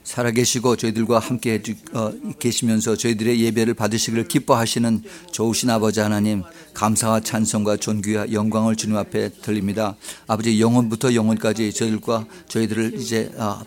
살아계시고 저희들과 함께 계시면서 저희들의 예배를 받으시기를 기뻐하시는 좋으신 아버지 하나님, 감사와 찬송과 존귀와 영광을 주님 앞에 드립니다. 아버지, 영원부터 영원까지 저희들을 이제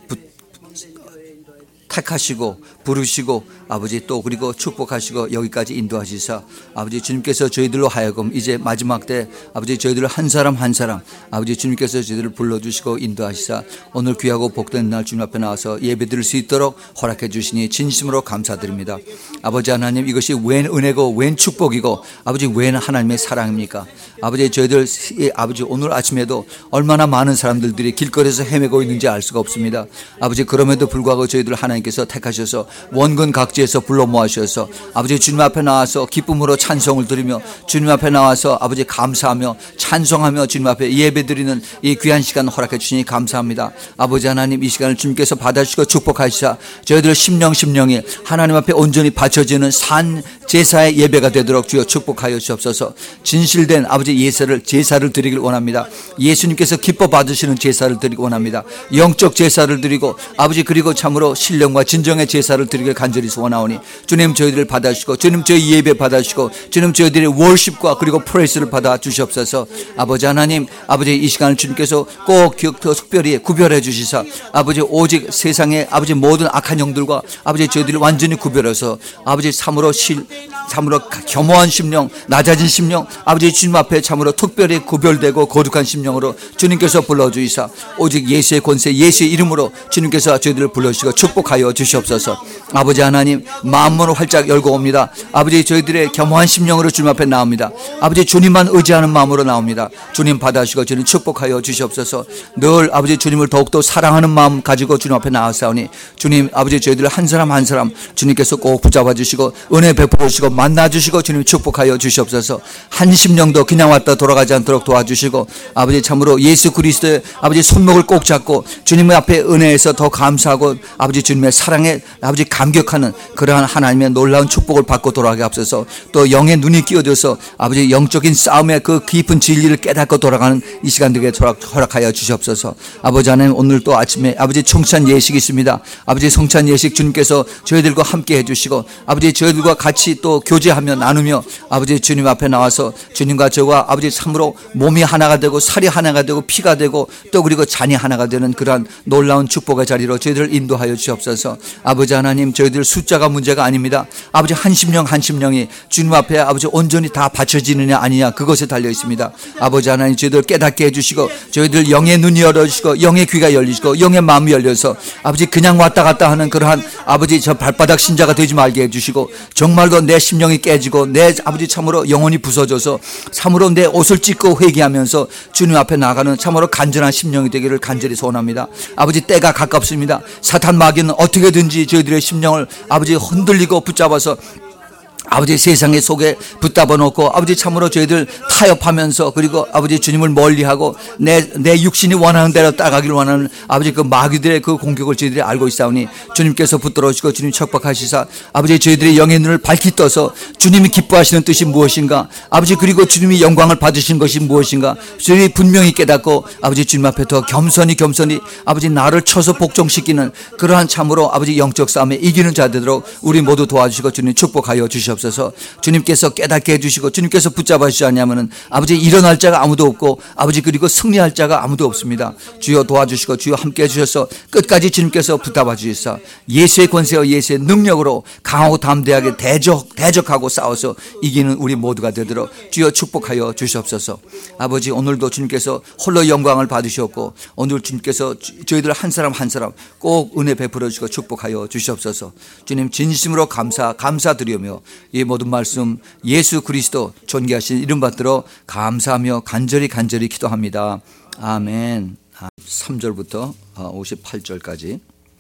택하시고 부르시고 아버지 또 그리고 축복하시고 여기까지 인도하시사 아버지, 주님께서 저희들로 하여금 이제 마지막 때 아버지 저희들을 한 사람 한 사람 아버지 주님께서 저희들을 불러주시고 인도하시사 오늘 귀하고 복된 날 주님 앞에 나와서 예배 드릴 수 있도록 허락해 주시니 진심으로 감사드립니다. 아버지 하나님, 이것이 웬 은혜고 웬 축복이고 아버지 웬 하나님의 사랑입니까? 아버지, 저희들 아버지 오늘 아침에도 얼마나 많은 사람들이 길거리에서 헤매고 있는지 알 수가 없습니다. 아버지, 그럼에도 불구하고 저희들 하나님께서 택하셔서 원근 각지에서 불러 모아주셔서 아버지 주님 앞에 나와서 기쁨으로 찬송을 드리며 주님 앞에 나와서 아버지 감사하며 찬송하며 주님 앞에 예배드리는 이 귀한 시간 허락해 주시니 감사합니다. 아버지 하나님, 이 시간을 주님께서 받아주시고 축복하시사 저희들 심령이 하나님 앞에 온전히 바쳐지는 산 제사의 예배가 되도록 주여 축복하여 주옵소서. 진실된 아버지 제사를 드리길 원합니다. 예수님께서 기뻐 받으시는 제사를 드리기 원합니다. 영적 제사를 드리고 아버지, 그리고 참으로 신령과 진정의 제사를 드리길 간절히 소원하오니 주님, 저희들을 받아주시고 주님, 저희 예배 받아주시고 주님, 저희들의 월십과 그리고 프레이스를 받아 주시옵소서. 아버지 하나님, 아버지 이 시간을 주님께서 꼭 더 특별히 구별해 주시사 아버지, 오직 세상의 아버지 모든 악한 영들과 아버지 저희들을 완전히 구별해서 아버지 참으로 겸허한 심령, 낮아진 심령 아버지 주님 앞에 참으로 특별히 구별되고 거룩한 심령으로 주님께서 불러주시사 오직 예수의 권세, 예수의 이름으로 주님께서 저희들을 불러주시고 축복하여 주시옵소서. 아버지 하나님, 마음문을 활짝 열고 옵니다. 아버지, 저희들의 겸허한 심령으로 주님 앞에 나옵니다. 아버지, 주님만 의지하는 마음으로 나옵니다. 주님 받아주시고 주님 축복하여 주시옵소서. 늘 아버지 주님을 더욱더 사랑하는 마음 가지고 주님 앞에 나아싸우니 주님, 아버지 저희들 한 사람 한 사람 주님께서 꼭 붙잡아 주시고 은혜 베풀어 주시고 만나 주시고 주님 축복하여 주시옵소서. 한 심령도 그냥 왔다 돌아가지 않도록 도와주시고 아버지, 참으로 예수 그리스도의 아버지 손목을 꼭 잡고 주님 앞에 은혜에서 더 감사하고 아버지 주님의 사랑에 아버지 감격하는 그러한 하나님의 놀라운 축복을 받고 돌아가게 앞서서 또 영의 눈이 끼어져서 아버지 영적인 싸움의 그 깊은 진리를 깨닫고 돌아가는 이 시간 되게 허락하여 주시옵소서. 아버지 하나님, 오늘 또 아침에 아버지 성찬 예식이 있습니다. 아버지 성찬 예식 주님께서 저희들과 함께 해주시고 아버지 저희들과 같이 또 교제하며 나누며 아버지 주님 앞에 나와서 주님과 저와 아버지 참으로 몸이 하나가 되고 살이 하나가 되고 피가 되고 또 그리고 잔이 하나가 되는 그러한 놀라운 축복의 자리로 저희들을 인도하여 주옵소서. 아버지 하나님, 저희들 숫자가 문제가 아닙니다. 아버지 한 심령이 주님 앞에 아버지 온전히 다 바쳐지느냐 아니냐 그것에 달려 있습니다. 아버지 하나님, 저희들 깨닫게 해주시고 저희들 영의 눈이 열어주시고 영의 귀가 열리시고 영의 마음이 열려서 아버지 그냥 왔다 갔다 하는 그러한 아버지 저 발바닥 신자가 되지 말게 해주시고 정말로 내 심령이 깨지고 내 아버지 참으로 영혼이 부서져서 참으로 내 옷을 찢고 회개하면서 주님 앞에 나가는 참으로 간절한 심령이 되기를 간절히 소원합니다. 아버지, 때가 가깝습니다. 사탄 마귀는 어떻게든지 저희들의 심령을 아버지 흔들리고 붙잡아서 아버지 세상의 속에 붙잡아 놓고 아버지 참으로 저희들 타협하면서 그리고 아버지 주님을 멀리하고 내 육신이 원하는 대로 따가기를 원하는 아버지 그 마귀들의 그 공격을 저희들이 알고 있사오니 주님께서 붙들어 주시고 주님 축복하시사 아버지 저희들의 영의 눈을 밝히 떠서 주님이 기뻐하시는 뜻이 무엇인가 아버지 그리고 주님이 영광을 받으신 것이 무엇인가 저희들이 분명히 깨닫고 아버지 주님 앞에 더 겸손히 아버지 나를 쳐서 복종시키는 그러한 참으로 아버지 영적 싸움에 이기는 자 되도록 우리 모두 도와주시고 주님 축복하여 주시옵소서. 주님께서 깨닫게 해주시고 주님께서 붙잡아 주시지 않냐면은 아버지 일어날 자가 아무도 없고 아버지 그리고 승리할 자가 아무도 없습니다. 주여 도와주시고 주여 함께 해주셔서 끝까지 주님께서 붙잡아 주시사 예수의 권세와 예수의 능력으로 강하고 담대하게 대적하고 싸워서 이기는 우리 모두가 되도록 주여 축복하여 주시옵소서. 아버지, 오늘도 주님께서 홀로 영광을 받으셨고 오늘 주님께서 저희들 한 사람 한 사람 꼭 은혜 베풀어 주시고 축복하여 주시옵소서. 주님 진심으로 감사드리며 이 모든 말씀 예수 그리스도 존귀하신 이름 받들어 감사하며 간절히 기도합니다. 아멘. 3절부터 58절까지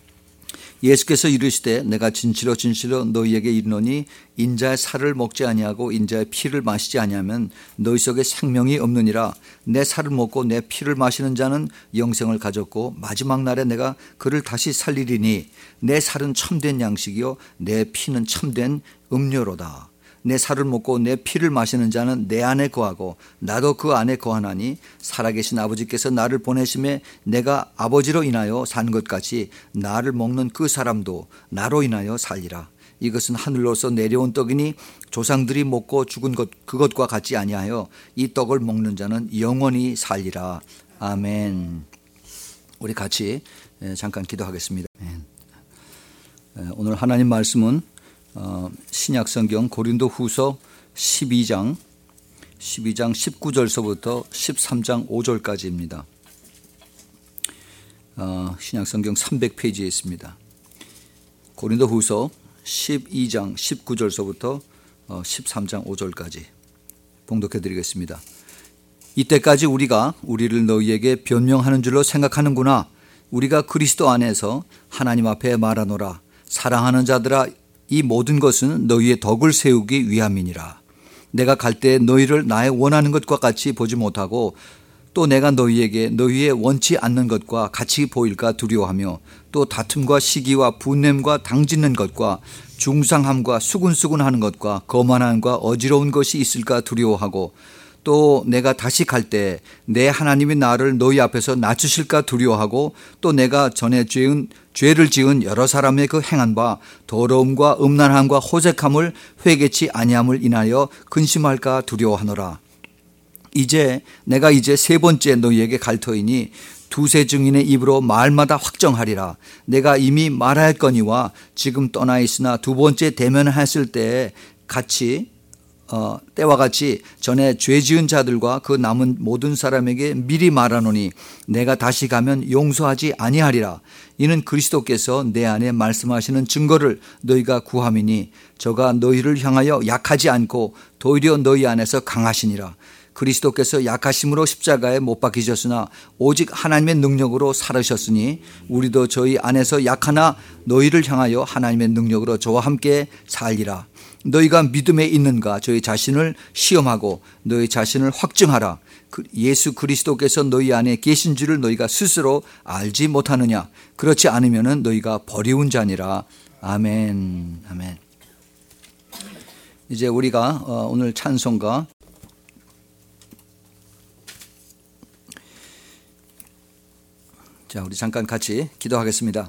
예수께서 이르시되 내가 진실로 너희에게 이르노니 인자의 살을 먹지 아니하고 인자의 피를 마시지 아니하면 너희 속에 생명이 없느니라. 내 살을 먹고 내 피를 마시는 자는 영생을 가졌고 마지막 날에 내가 그를 다시 살리리니 내 살은 참된 양식이요 내 피는 참된 음료로다. 내 살을 먹고 내 피를 마시는 자는 내 안에 거하고 나도 그 안에 거하나니 살아계신 아버지께서 나를 보내심에 내가 아버지로 인하여 산 것 같이 나를 먹는 그 사람도 나로 인하여 살리라. 이것은 하늘로서 내려온 떡이니 조상들이 먹고 죽은 그것과 같지 아니하여 이 떡을 먹는 자는 영원히 살리라. 아멘. 우리 같이 잠깐 기도하겠습니다. 오늘 하나님 말씀은 신약성경 고린도후서 12장 19절서부터 13장 5절까지입니다. 신약성경 300페이지에 있습니다. 고린도후서 12장 19절서부터 13장 5절까지 봉독해 드리겠습니다. 이때까지 우리가 우리를 너희에게 변명하는 줄로 생각하는구나. 우리가 그리스도 안에서 하나님 앞에 말하노라. 사랑하는 자들아, 이 모든 것은 너희의 덕을 세우기 위함이니라. 내가 갈 때 너희를 나의 원하는 것과 같이 보지 못하고 또 내가 너희에게 너희의 원치 않는 것과 같이 보일까 두려워하며 또 다툼과 시기와 분냄과 당짓는 것과 중상함과 수군수군하는 것과 거만함과 어지러운 것이 있을까 두려워하고 또 내가 다시 갈 때 내 하나님이 나를 너희 앞에서 낮추실까 두려워하고 또 내가 전에 죄를 지은 여러 사람의 그 행한 바 더러움과 음란함과 호색함을 회개치 아니함을 인하여 근심할까 두려워하노라. 내가 이제 세 번째 너희에게 갈 터이니 두세 증인의 입으로 말마다 확정하리라. 내가 이미 말하였거니와 지금 떠나 있으나 두 번째 대면하였을 때와 같이 전에 죄 지은 자들과 그 남은 모든 사람에게 미리 말하노니 내가 다시 가면 용서하지 아니하리라. 이는 그리스도께서 내 안에 말씀하시는 증거를 너희가 구함이니 저가 너희를 향하여 약하지 않고 도리어 너희 안에서 강하시니라. 그리스도께서 약하심으로 십자가에 못 박히셨으나 오직 하나님의 능력으로 살으셨으니 우리도 저희 안에서 약하나 너희를 향하여 하나님의 능력으로 저와 함께 살리라. 너희가 믿음에 있는가 저희 자신을 시험하고 너희 자신을 확증하라. 예수 그리스도께서 너희 안에 계신 줄을 너희가 스스로 알지 못하느냐. 그렇지 않으면 너희가 버리운 자니라. 아멘. 아멘. 이제 우리가 오늘 찬송가 우리 잠깐 같이 기도하겠습니다.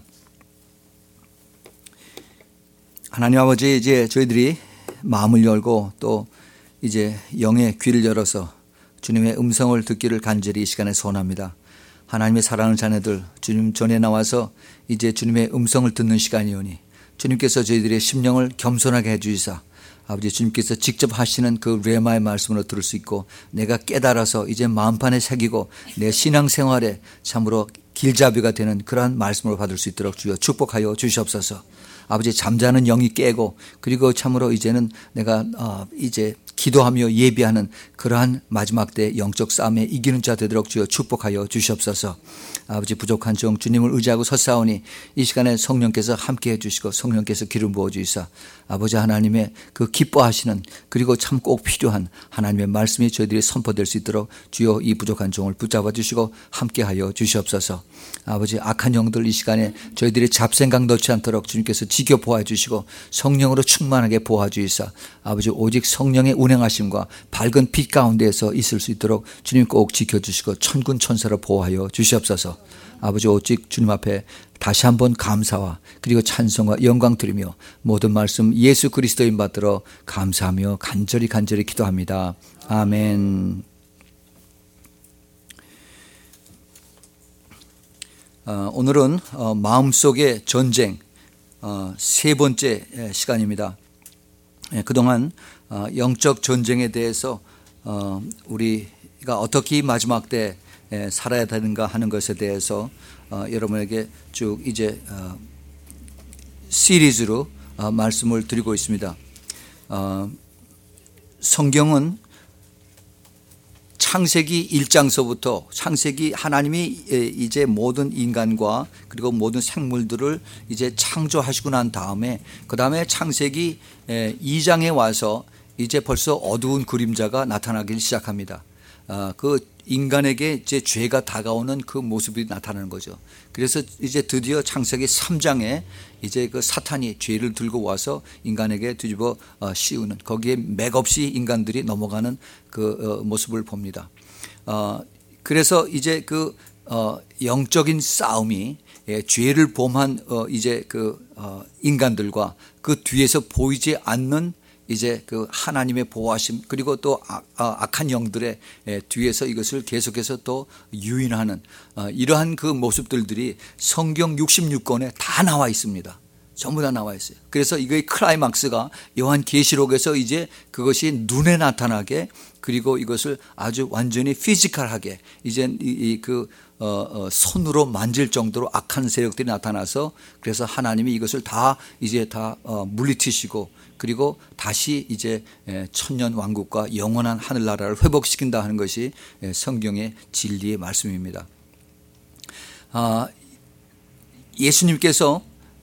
하나님 아버지, 이제 저희들이 마음을 열고 또 이제 영의 귀를 열어서 주님의 음성을 듣기를 간절히 이 시간에 소원합니다. 하나님의 사랑하는 자녀들, 주님 전에 나와서 이제 주님의 음성을 듣는 시간이오니 주님께서 저희들의 심령을 겸손하게 해주시사 아버지 주님께서 직접 하시는 그 레마의 말씀으로 들을 수 있고 내가 깨달아서 이제 마음판에 새기고 내 신앙생활에 참으로 길잡이가 되는 그러한 말씀을 받을 수 있도록 주여 축복하여 주시옵소서. 아버지 잠자는 영이 깨고 그리고 참으로 이제는 내가 이제 기도하며 예비하는 그러한 마지막 때 영적 싸움에 이기는 자 되도록 주여 축복하여 주시옵소서. 아버지 부족한 종 주님을 의지하고 섰사오니 이 시간에 성령께서 함께해 주시고 성령께서 기름 부어 주시사 아버지 하나님의 그 기뻐하시는 그리고 참 꼭 필요한 하나님의 말씀이 저희들이 선포될 수 있도록 주여 이 부족한 종을 붙잡아 주시고 함께하여 주시옵소서. 아버지 악한 영들 이 시간에 저희들이 잡생각 넣지 않도록 주님께서 지켜 보호해 주시고 성령으로 충만하게 보호해 주시사 아버지 오직 성령의 운행하심과 밝은 빛 가운데에서 있을 수 있도록 주님 꼭 지켜주시고 천군 천사로 보호하여 주시옵소서. 아버지 오직 주님 앞에 다시 한번 감사와 그리고 찬송과 영광 드리며 모든 말씀 예수 그리스도인 받들어 감사하며 간절히 기도합니다. 아멘. 오늘은 마음속의 전쟁 세 번째 시간입니다. 그동안 영적 전쟁에 대해서 우리가 어떻게 마지막 때 살아야 되는가 하는 것에 대해서 여러분에게 쭉 이제 시리즈로 말씀을 드리고 있습니다. 성경은 창세기 1장서부터 창세기 하나님이 이제 모든 인간과 그리고 모든 생물들을 이제 창조하시고 난 다음에 그 다음에 창세기 2장에 와서 이제 벌써 어두운 그림자가 나타나기 시작합니다. 그 인간에게 이제 죄가 다가오는 그 모습이 나타나는 거죠. 그래서 이제 드디어 창세기 3장에 이제 그 사탄이 죄를 들고 와서 인간에게 뒤집어 씌우는, 거기에 맥없이 인간들이 넘어가는 그 모습을 봅니다. 그래서 이제 그 영적인 싸움이 죄를 범한 이제 그 인간들과 그 뒤에서 보이지 않는 이제 그 하나님의 보호하심, 그리고 또 악한 영들의 뒤에서 이것을 계속해서 또 유인하는 이러한 그 모습들이 성경 66권에 다 나와 있습니다. 전부 다 나와 있어요. 그래서 이거의 클라이막스가 요한계시록에서 이제 그것이 눈에 나타나게, 그리고 이것을 아주 완전히 피지컬하게 이제 그 손으로 만질 정도로 악한 세력들이 나타나서, 그래서 하나님이 이것을 다 이제 다 물리치시고, 그리고 다시 이제 천년 왕국과 영원한 하늘나라를 회복시킨다 하는 것이 성경의 진리의 말씀입니다. 예수님께서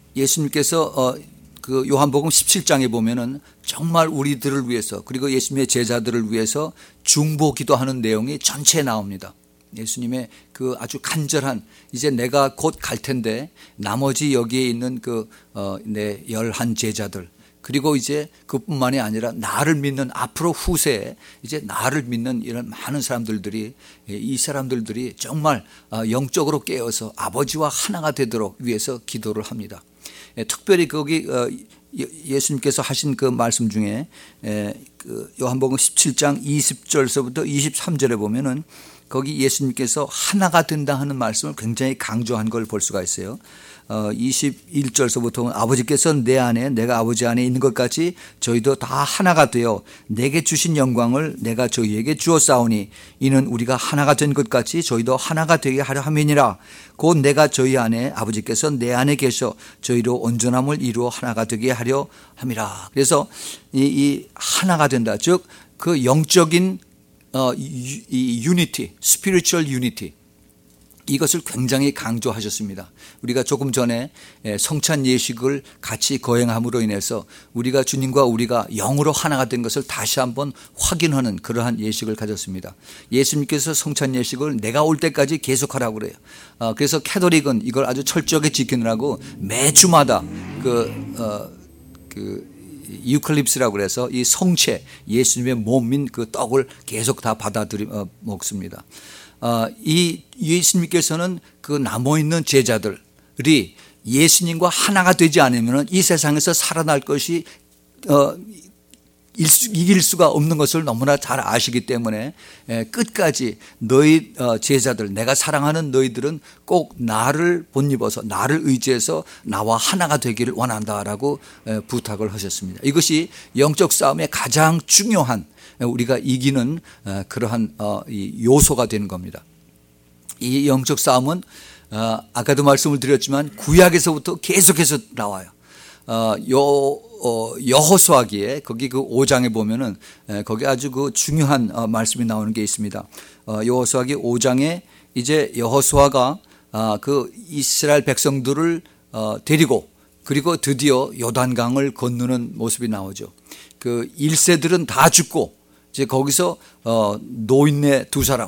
그 요한복음 17장에 보면은 정말 우리들을 위해서, 그리고 예수님의 제자들을 위해서 중보 기도하는 내용이 전체에 나옵니다. 예수님의 그 아주 간절한, 이제 내가 곧 갈 텐데 나머지 여기에 있는 그 내 11 제자들, 그리고 이제 그뿐만이 아니라 나를 믿는 앞으로 후세에 이제 나를 믿는 이런 많은 사람들이, 이 사람들이 정말 영적으로 깨어서 아버지와 하나가 되도록 위해서 기도를 합니다. 특별히 거기 예수님께서 하신 그 말씀 중에 그 요한복음 17장 20절서부터 23절에 보면은 거기 예수님께서 하나가 된다 하는 말씀을 굉장히 강조한 걸 볼 수가 있어요. 21절서부터 아버지께서 내 안에 내가 아버지 안에 있는 것 같이 저희도 다 하나가 되어 내게 주신 영광을 내가 저희에게 주었사오니 이는 우리가 하나가 된 것 같이 저희도 하나가 되게 하려 함이니라. 곧 내가 저희 안에 아버지께서 내 안에 계셔 저희로 온전함을 이루어 하나가 되게 하려 함이라. 그래서 이 하나가 된다, 즉 그 영적인 이 유니티, 스피리추얼 유니티, 이것을 굉장히 강조하셨습니다. 우리가 조금 전에 성찬 예식을 같이 거행함으로 인해서 우리가 주님과 우리가 영으로 하나가 된 것을 다시 한번 확인하는 그러한 예식을 가졌습니다. 예수님께서 성찬 예식을 내가 올 때까지 계속하라고 그래요. 그래서 캐톨릭은 이걸 아주 철저하게 지키느라고 매주마다 유칼립스라고 그래서 이 성체, 예수님의 몸인 그 떡을 계속 다 먹습니다. 이 예수님께서는 그 남아있는 제자들이 예수님과 하나가 되지 않으면 이 세상에서 살아날 것이 이길 수가 없는 것을 너무나 잘 아시기 때문에 끝까지 너희 제자들, 내가 사랑하는 너희들은 꼭 나를 본입어서 나를 의지해서 나와 하나가 되기를 원한다라고 부탁을 하셨습니다. 이것이 영적 싸움의 가장 중요한, 우리가 이기는 그러한 요소가 되는 겁니다. 이 영적 싸움은 아까도 말씀을 드렸지만 구약에서부터 계속해서 나와요. 여호수아기에 거기 그 5장에 보면은 거기 아주 그 중요한 말씀이 나오는 게 있습니다. 여호수아기 5장에 이제 여호수아가 그 이스라엘 백성들을 데리고, 그리고 드디어 요단강을 건너는 모습이 나오죠. 그 1세들은 다 죽고 이제 거기서 노인네 2사람,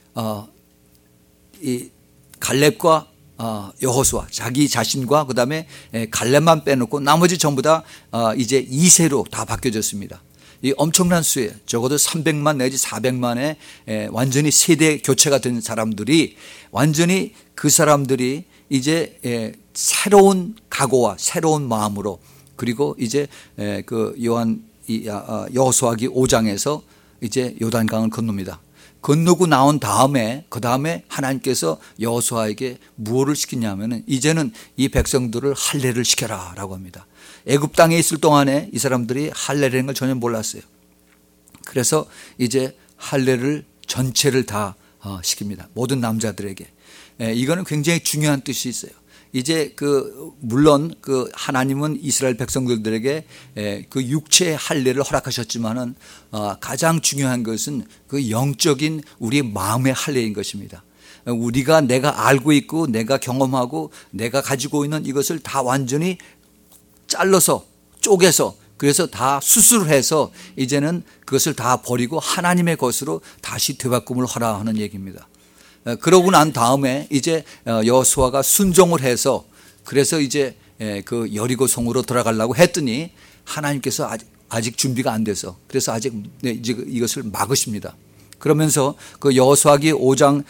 이 갈렙과 여호수아, 자기 자신과 그다음에 갈렙만 빼놓고 나머지 전부 다 이제 2세로 다 바뀌어졌습니다. 이 엄청난 수예요. 적어도 300만 내지 400만의 완전히 세대 교체가 된 사람들이, 완전히 그 사람들이 이제 새로운 각오와 새로운 마음으로, 그리고 이제 그 여호수아기 5장에서 이제 요단강을 건넙니다. 건너고 나온 다음에, 그 다음에 하나님께서 여호수아에게 무엇을 시키냐면은 이제는 이 백성들을 할례를 시켜라 라고 합니다. 애굽 땅에 있을 동안에 이 사람들이 할례라는 걸 전혀 몰랐어요. 그래서 이제 할례를 전체를 다 시킵니다. 모든 남자들에게. 이거는 굉장히 중요한 뜻이 있어요. 이제 물론 하나님은 이스라엘 백성들에게 그 육체의 할례를 허락하셨지만은 가장 중요한 것은 그 영적인 우리의 마음의 할례인 것입니다. 내가 알고 있고 내가 경험하고 내가 가지고 있는 이것을 다 완전히 잘라서 쪼개서 그래서 다 수술을 해서 이제는 그것을 다 버리고 하나님의 것으로 다시 되바꿈을 하라 하는 얘기입니다. 그러고 난 다음에 이제 여호수아가 순종을 해서 그래서 이제 그 여리고 성으로 들어가려고 했더니 하나님께서 아직 준비가 안 돼서 그래서 아직 이제 이것을 막으십니다. 그러면서 그 여호수아기 5장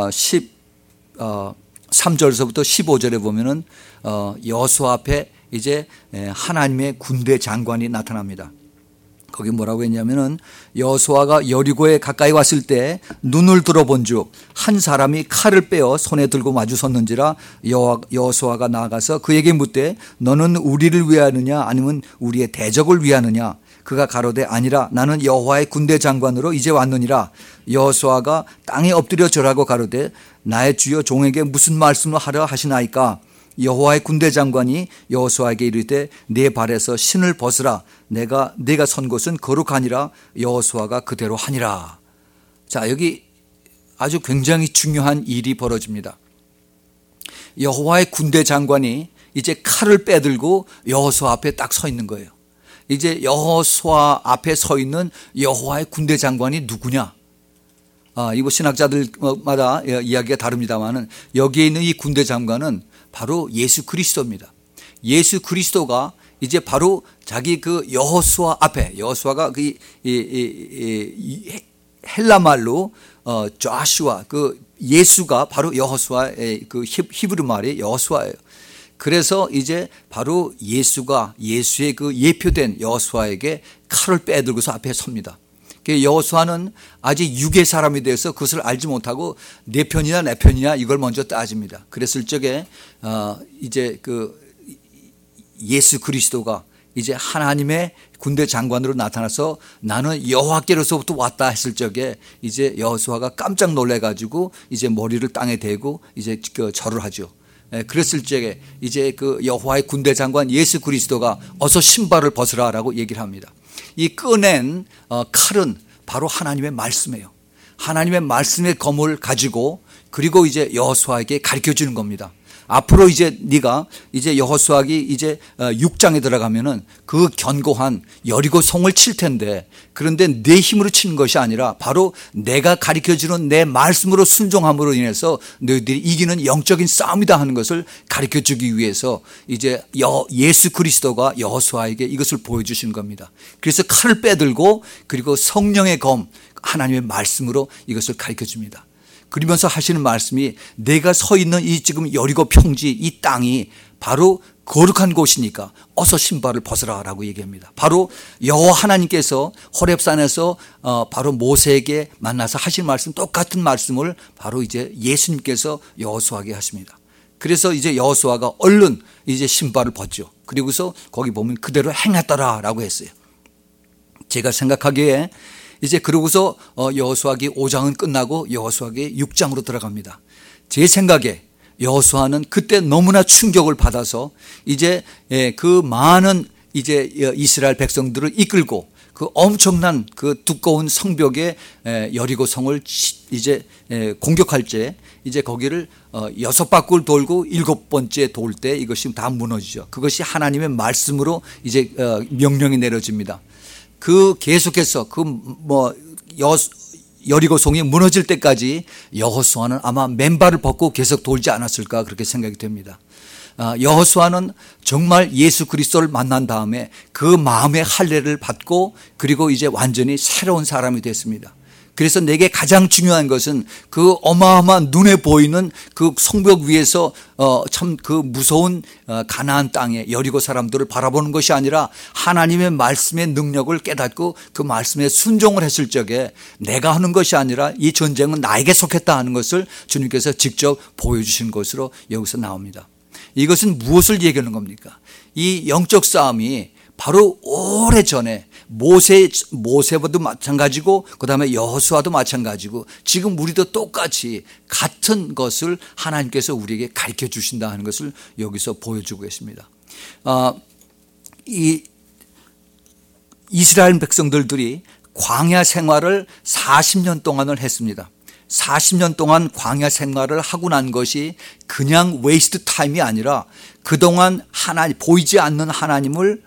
13절에서부터 15절에 보면은 여호수아 앞에 이제 하나님의 군대 장관이 나타납니다. 거기 뭐라고 했냐면은 여호수아가 여리고에 가까이 왔을 때 눈을 들어본즉 한 사람이 칼을 빼어 손에 들고 마주 섰는지라 여호수아가 나아가서 그에게 묻되 너는 우리를 위하느냐 아니면 우리의 대적을 위하느냐. 그가 가로되 아니라 나는 여호와의 군대 장관으로 이제 왔느니라. 여호수아가 땅에 엎드려 절하고 가로되 나의 주여 종에게 무슨 말씀을 하려 하시나이까. 여호와의 군대 장관이 여호수아에게 이르되 내 발에서 신을 벗으라. 내가 선 곳은 거룩하니라. 여호수아가 그대로 하니라. 자, 여기 아주 굉장히 중요한 일이 벌어집니다. 여호와의 군대 장관이 이제 칼을 빼들고 여호수아 앞에 딱 서 있는 거예요. 이제 여호수아 앞에 서 있는 여호와의 군대 장관이 누구냐? 이거 신학자들마다 이야기가 다릅니다만은 여기에 있는 이 군대 장관은 바로 예수 그리스도입니다. 예수 그리스도가 이제 바로 자기 그 여호수아 앞에 여호수아가 그 헬라 말로 조슈아 그 예수가 바로 여호수아의 그 히브리 말이 여호수아예요. 그래서 이제 바로 예수의 그 예표된 여호수아에게 칼을 빼들고서 앞에 섭니다. 여호수아는 아직 육의 사람이 돼서 그것을 알지 못하고 내 편이냐 내 편이냐 이걸 먼저 따집니다. 그랬을 적에 이제 그 예수 그리스도가 이제 하나님의 군대 장관으로 나타나서 나는 여호와께로서부터 왔다 했을 적에 이제 여호수아가 깜짝 놀래가지고 이제 머리를 땅에 대고 이제 절을 하죠. 그랬을 적에 이제 그 여호와의 군대 장관 예수 그리스도가 어서 신발을 벗으라라고 얘기를 합니다. 이 꺼낸 칼은 바로 하나님의 말씀이에요. 하나님의 말씀의 검을 가지고 그리고 이제 여호수아에게 가르쳐 주는 겁니다. 앞으로 이제 네가 이제 여호수아기 이제 6장에 들어가면은 그 견고한 여리고 성을 칠 텐데 그런데 내 힘으로 치는 것이 아니라 바로 내가 가르쳐 주는 내 말씀으로 순종함으로 인해서 너희들이 이기는 영적인 싸움이다 하는 것을 가르쳐 주기 위해서 이제 예수 그리스도가 여호수아에게 이것을 보여주신 겁니다. 그래서 칼을 빼들고 그리고 성령의 검 하나님의 말씀으로 이것을 가르쳐 줍니다. 그러면서 하시는 말씀이 내가 서 있는 이 지금 여리고 평지 이 땅이 바로 거룩한 곳이니까 어서 신발을 벗으라라고 얘기합니다. 바로 여호와 하나님께서 호렙산에서 바로 모세에게 만나서 하신 말씀 똑같은 말씀을 바로 이제 예수님께서 여호수아에게 하십니다. 그래서 이제 여호수아가 얼른 이제 신발을 벗죠. 그리고서 거기 보면 그대로 행했더라라고 했어요. 제가 생각하기에 이제 그러고서 여호수아기 5장은 끝나고 여호수아기 6장으로 들어갑니다. 제 생각에 여호수아는 그때 너무나 충격을 받아서 이제 그 많은 이제 이스라엘 백성들을 이끌고 그 엄청난 그 두꺼운 성벽에 여리고 성을 이제 공격할 때 이제 거기를 6바퀴를 돌고 7번째 돌 때 이것이 다 무너지죠. 그것이 하나님의 말씀으로 이제 명령이 내려집니다. 그 계속해서 여리고 성이 무너질 때까지 여호수아는 아마 맨발을 벗고 계속 돌지 않았을까 그렇게 생각이 됩니다. 여호수아는 정말 예수 그리스도를 만난 다음에 그 마음의 할례를 받고 그리고 이제 완전히 새로운 사람이 됐습니다. 그래서 내게 가장 중요한 것은 그 어마어마한 눈에 보이는 그 성벽 위에서 참 그 무서운 가나안 땅에 여리고 사람들을 바라보는 것이 아니라 하나님의 말씀의 능력을 깨닫고 그 말씀에 순종을 했을 적에 내가 하는 것이 아니라 이 전쟁은 나에게 속했다 하는 것을 주님께서 직접 보여주신 것으로 여기서 나옵니다. 이것은 무엇을 얘기하는 겁니까? 이 영적 싸움이 바로 오래전에 모세보다 마찬가지고 그다음에 여호수아도 마찬가지고 지금 우리도 똑같이 같은 것을 하나님께서 우리에게 가르쳐 주신다 하는 것을 여기서 보여주고 계십니다. 이 이스라엘 백성들이 광야 생활을 40년 동안을 했습니다. 40년 동안 광야 생활을 하고 난 것이 그냥 웨이스트 타임이 아니라 그동안 보이지 않는 하나님을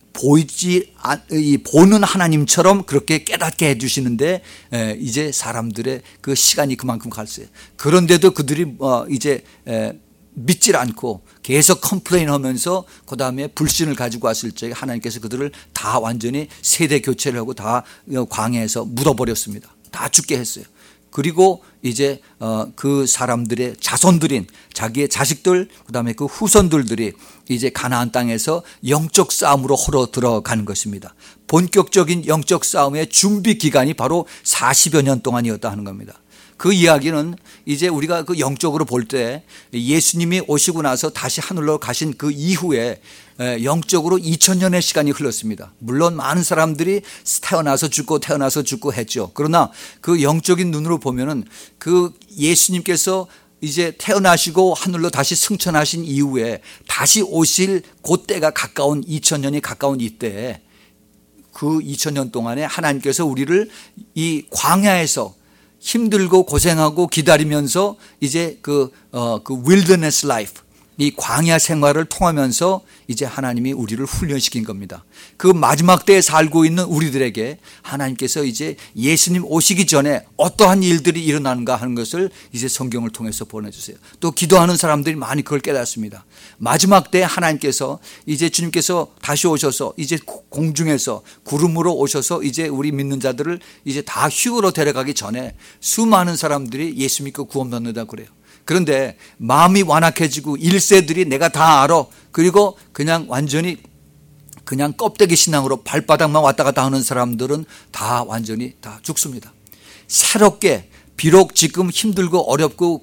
보는 하나님처럼 그렇게 깨닫게 해주시는데 이제 사람들의 그 시간이 그만큼 갔어요. 그런데도 그들이 이제 믿질 않고 계속 컴플레인하면서 그 다음에 불신을 가지고 왔을 적에 하나님께서 그들을 다 완전히 세대 교체를 하고 다 광야에서 묻어버렸습니다. 다 죽게 했어요. 그리고 이제 그 사람들의 자손들인 자기의 자식들 그다음에 그 후손들이 이제 가나안 땅에서 영적 싸움으로 홀어 들어가는 것입니다. 본격적인 영적 싸움의 준비 기간이 바로 40여 년 동안이었다 하는 겁니다. 그 이야기는 이제 우리가 그 영적으로 볼 때 예수님이 오시고 나서 다시 하늘로 가신 그 이후에 영적으로 2000년의 시간이 흘렀습니다. 물론 많은 사람들이 태어나서 죽고 했죠. 그러나 그 영적인 눈으로 보면은 그 예수님께서 이제 태어나시고 하늘로 다시 승천하신 이후에 다시 오실 그때가 가까운 2000년이 가까운 이때에 그 2000년 동안에 하나님께서 우리를 이 광야에서 힘들고 고생하고 기다리면서 이제 그 wilderness life, 이 광야 생활을 통하면서 이제 하나님이 우리를 훈련시킨 겁니다. 그 마지막 때에 살고 있는 우리들에게 하나님께서 이제 예수님 오시기 전에 어떠한 일들이 일어나는가 하는 것을 이제 성경을 통해서 보내주세요. 또 기도하는 사람들이 많이 그걸 깨닫습니다. 마지막 때에 하나님께서 이제 주님께서 다시 오셔서 이제 공중에서 구름으로 오셔서 이제 우리 믿는 자들을 이제 다 휴거로 데려가기 전에 수많은 사람들이 예수 믿고 구원받는다 그래요. 그런데 마음이 완악해지고 1세들이 내가 다 알아, 그리고 그냥 완전히 그냥 껍데기 신앙으로 발바닥만 왔다 갔다 하는 사람들은 다 완전히 다 죽습니다. 새롭게 비록 지금 힘들고 어렵고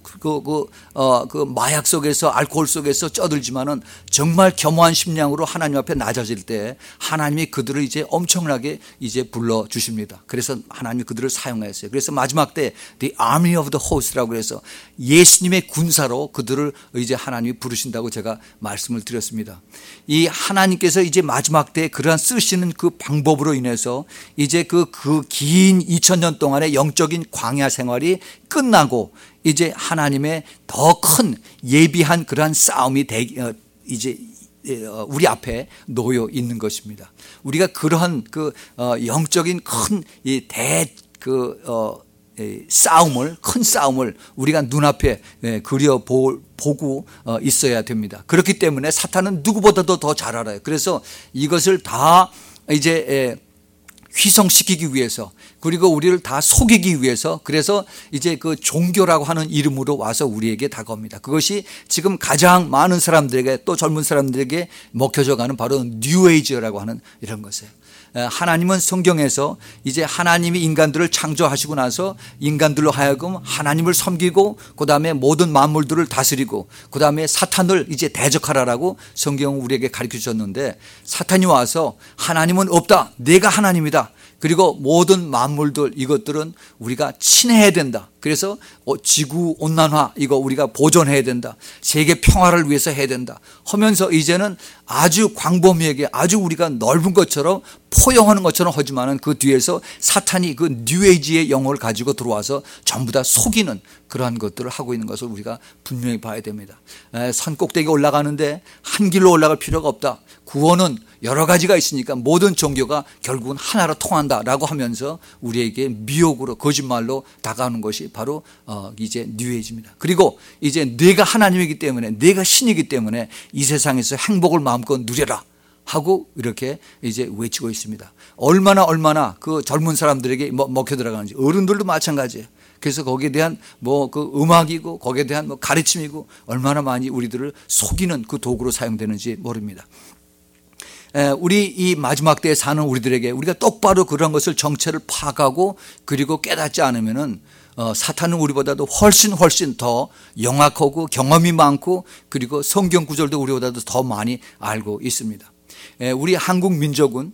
그 마약 속에서 알코올 속에서 쩌들지만은 정말 겸허한 심령으로 하나님 앞에 낮아질 때 하나님이 그들을 이제 엄청나게 이제 불러 주십니다. 그래서 하나님이 그들을 사용하였어요. 그래서 마지막 때 The Army of the Host라고 해서 예수님의 군사로 그들을 이제 하나님이 부르신다고 제가 말씀을 드렸습니다. 이 하나님께서 이제 마지막 때 그러한 쓰시는 그 방법으로 인해서 이제 그 긴 2000년 동안의 영적인 광야 생활이 끝나고 이제 하나님의 더 큰 예비한 그러한 싸움이 이제 우리 앞에 놓여 있는 것입니다. 우리가 그러한 그 영적인 큰 큰 싸움을 우리가 눈앞에 보고 있어야 됩니다. 그렇기 때문에 사탄은 누구보다도 더 잘 알아요. 그래서 이것을 다 이제 휘성시키기 위해서, 그리고 우리를 다 속이기 위해서, 그래서 이제 그 종교라고 하는 이름으로 와서 우리에게 다가옵니다. 그것이 지금 가장 많은 사람들에게, 또 젊은 사람들에게 먹혀져 가는 바로 뉴에이지라고 하는 이런 것이에요. 하나님은 성경에서 이제 하나님이 인간들을 창조하시고 나서 인간들로 하여금 하나님을 섬기고 그 다음에 모든 만물들을 다스리고 그 다음에 사탄을 이제 대적하라라고 성경은 우리에게 가르쳐 주셨는데, 사탄이 와서 하나님은 없다, 내가 하나님이다, 그리고 모든 만물들 이것들은 우리가 친해야 된다, 그래서 지구 온난화 이거 우리가 보존해야 된다, 세계 평화를 위해서 해야 된다 하면서 이제는 아주 광범위하게 아주 우리가 넓은 것처럼 포용하는 것처럼 하지만은 그 뒤에서 사탄이 그 뉴에이지의 영혼을 가지고 들어와서 전부 다 속이는 그러한 것들을 하고 있는 것을 우리가 분명히 봐야 됩니다. 산 꼭대기에 올라가는데 한 길로 올라갈 필요가 없다, 구원은 여러 가지가 있으니까 모든 종교가 결국은 하나로 통한다라고 하면서 우리에게 미혹으로 거짓말로 다가오는 것이 바로 이제 뉴에이지입니다. 그리고 이제 내가 하나님이기 때문에, 내가 신이기 때문에 이 세상에서 행복을 마음껏 누려라 하고 이렇게 이제 외치고 있습니다. 얼마나 그 젊은 사람들에게 먹혀 들어가는지, 어른들도 마찬가지예요. 그래서 거기에 대한 그 음악이고 거기에 대한 가르침이고 얼마나 많이 우리들을 속이는 그 도구로 사용되는지 모릅니다. 우리 이 마지막 때에 사는 우리들에게 우리가 똑바로 그런 것을 정체를 파악하고 그리고 깨닫지 않으면은 사탄은 우리보다도 훨씬 더 영악하고 경험이 많고 그리고 성경 구절도 우리보다도 더 많이 알고 있습니다. 우리 한국 민족은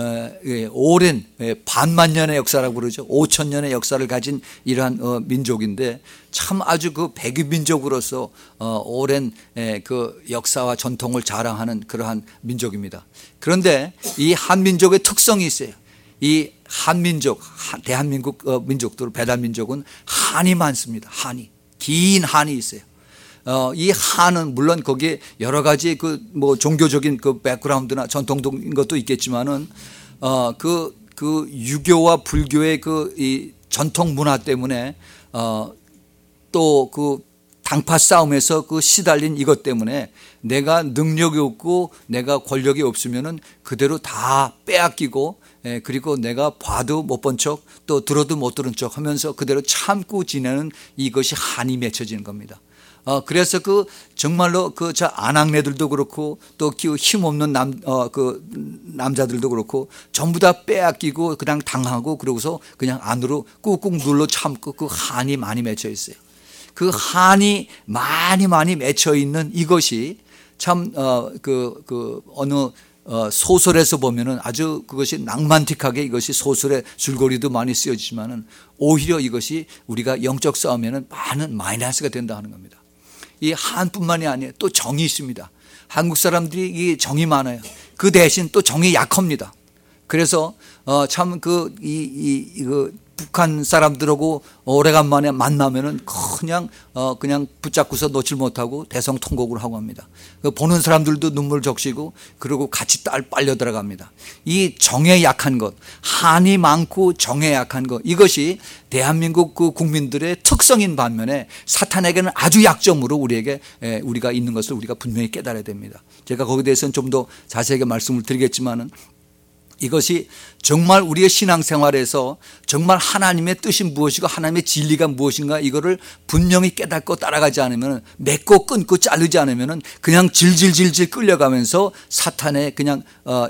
오랜 반만년의 역사라고 그러죠. 5000년의 역사를 가진 이러한 민족인데 참 아주 그 백유민족으로서 오랜 그 역사와 전통을 자랑하는 그러한 민족입니다. 그런데 이 한민족의 특성이 있어요. 이 한민족, 대한민국 민족들, 배달민족은 한이 많습니다. 긴 한이 있어요. 이 한은 물론 거기에 여러 가지 그 뭐 종교적인 그 백그라운드나 전통적인 것도 있겠지만은 그 유교와 불교의 그 이 전통 문화 때문에 또 그 당파 싸움에서 그 시달린 이것 때문에 내가 능력이 없고 내가 권력이 없으면은 그대로 다 빼앗기고, 그리고 내가 봐도 못 본 척 또 들어도 못 들은 척 하면서 그대로 참고 지내는 이것이 한이 맺혀지는 겁니다. 그래서 그 정말로 그 아낙네들도 그렇고 또 힘없는 남자들도 그렇고 전부 다 빼앗기고 그냥 당하고 그러고서 그냥 안으로 꾹꾹 눌러 참고 그 한이 많이 맺혀 있어요. 그 한이 많이 맺혀 있는 이것이 참 어느 소설에서 보면은 아주 그것이 낭만틱하게 이것이 소설의 줄거리도 많이 쓰여지지만은 오히려 이것이 우리가 영적 싸움에는 많은 마이너스가 된다 하는 겁니다. 이 한뿐만이 아니에요. 또 정이 있습니다. 한국 사람들이 이 정이 많아요. 그 대신 또 정이 약합니다. 그래서 참 그 북한 사람들하고 오래간만에 만나면은 그냥 붙잡고서 놓질 못하고 대성통곡을 하고 합니다. 보는 사람들도 눈물 적시고 그리고 같이 빨려 들어갑니다. 이 정에 약한 것, 한이 많고 정에 약한 것, 이것이 대한민국 그 국민들의 특성인 반면에 사탄에게는 아주 약점으로 우리가 있는 것을 우리가 분명히 깨달아야 됩니다. 제가 거기에 대해서는 좀 더 자세하게 말씀을 드리겠지만은 이것이 정말 우리의 신앙생활에서 정말 하나님의 뜻이 무엇이고 하나님의 진리가 무엇인가 이거를 분명히 깨닫고 따라가지 않으면, 맺고 끊고 자르지 않으면 그냥 질질질질 끌려가면서 사탄의 그냥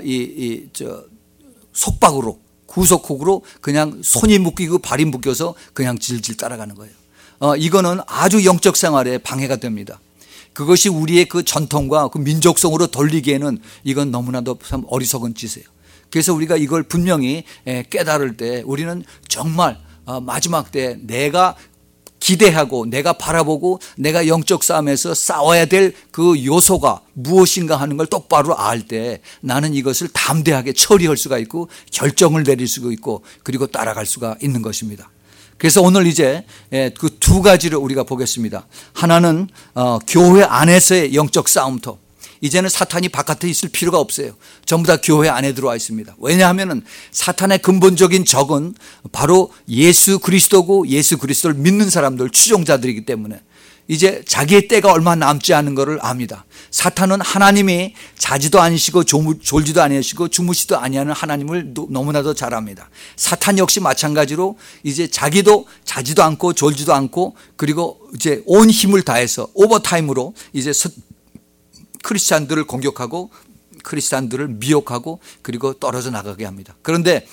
속박으로, 구속혹으로 그냥 손이 묶이고 발이 묶여서 그냥 질질 따라가는 거예요. 이거는 아주 영적 생활에 방해가 됩니다. 그것이 우리의 그 전통과 그 민족성으로 돌리기에는 이건 너무나도 참 어리석은 짓이에요. 그래서 우리가 이걸 분명히 깨달을 때 우리는 정말 마지막 때 내가 기대하고 내가 바라보고 내가 영적 싸움에서 싸워야 될 그 요소가 무엇인가 하는 걸 똑바로 알 때 나는 이것을 담대하게 처리할 수가 있고 결정을 내릴 수가 있고 그리고 따라갈 수가 있는 것입니다. 그래서 오늘 이제 그 두 가지를 우리가 보겠습니다. 하나는 교회 안에서의 영적 싸움터. 이제는 사탄이 바깥에 있을 필요가 없어요. 전부 다 교회 안에 들어와 있습니다. 왜냐하면 사탄의 근본적인 적은 바로 예수 그리스도고 예수 그리스도를 믿는 사람들, 추종자들이기 때문에 이제 자기의 때가 얼마 남지 않은 것을 압니다. 사탄은 하나님이 자지도 않으시고 졸지도 아니하시고 주무시도 아니하는 하나님을 너무나도 잘 압니다. 사탄 역시 마찬가지로 이제 자기도 자지도 않고 졸지도 않고 그리고 이제 온 힘을 다해서 오버타임으로 이제 크리스찬들을 공격하고 크리스찬들을 미혹하고 그리고 떨어져 나가게 합니다. 그런데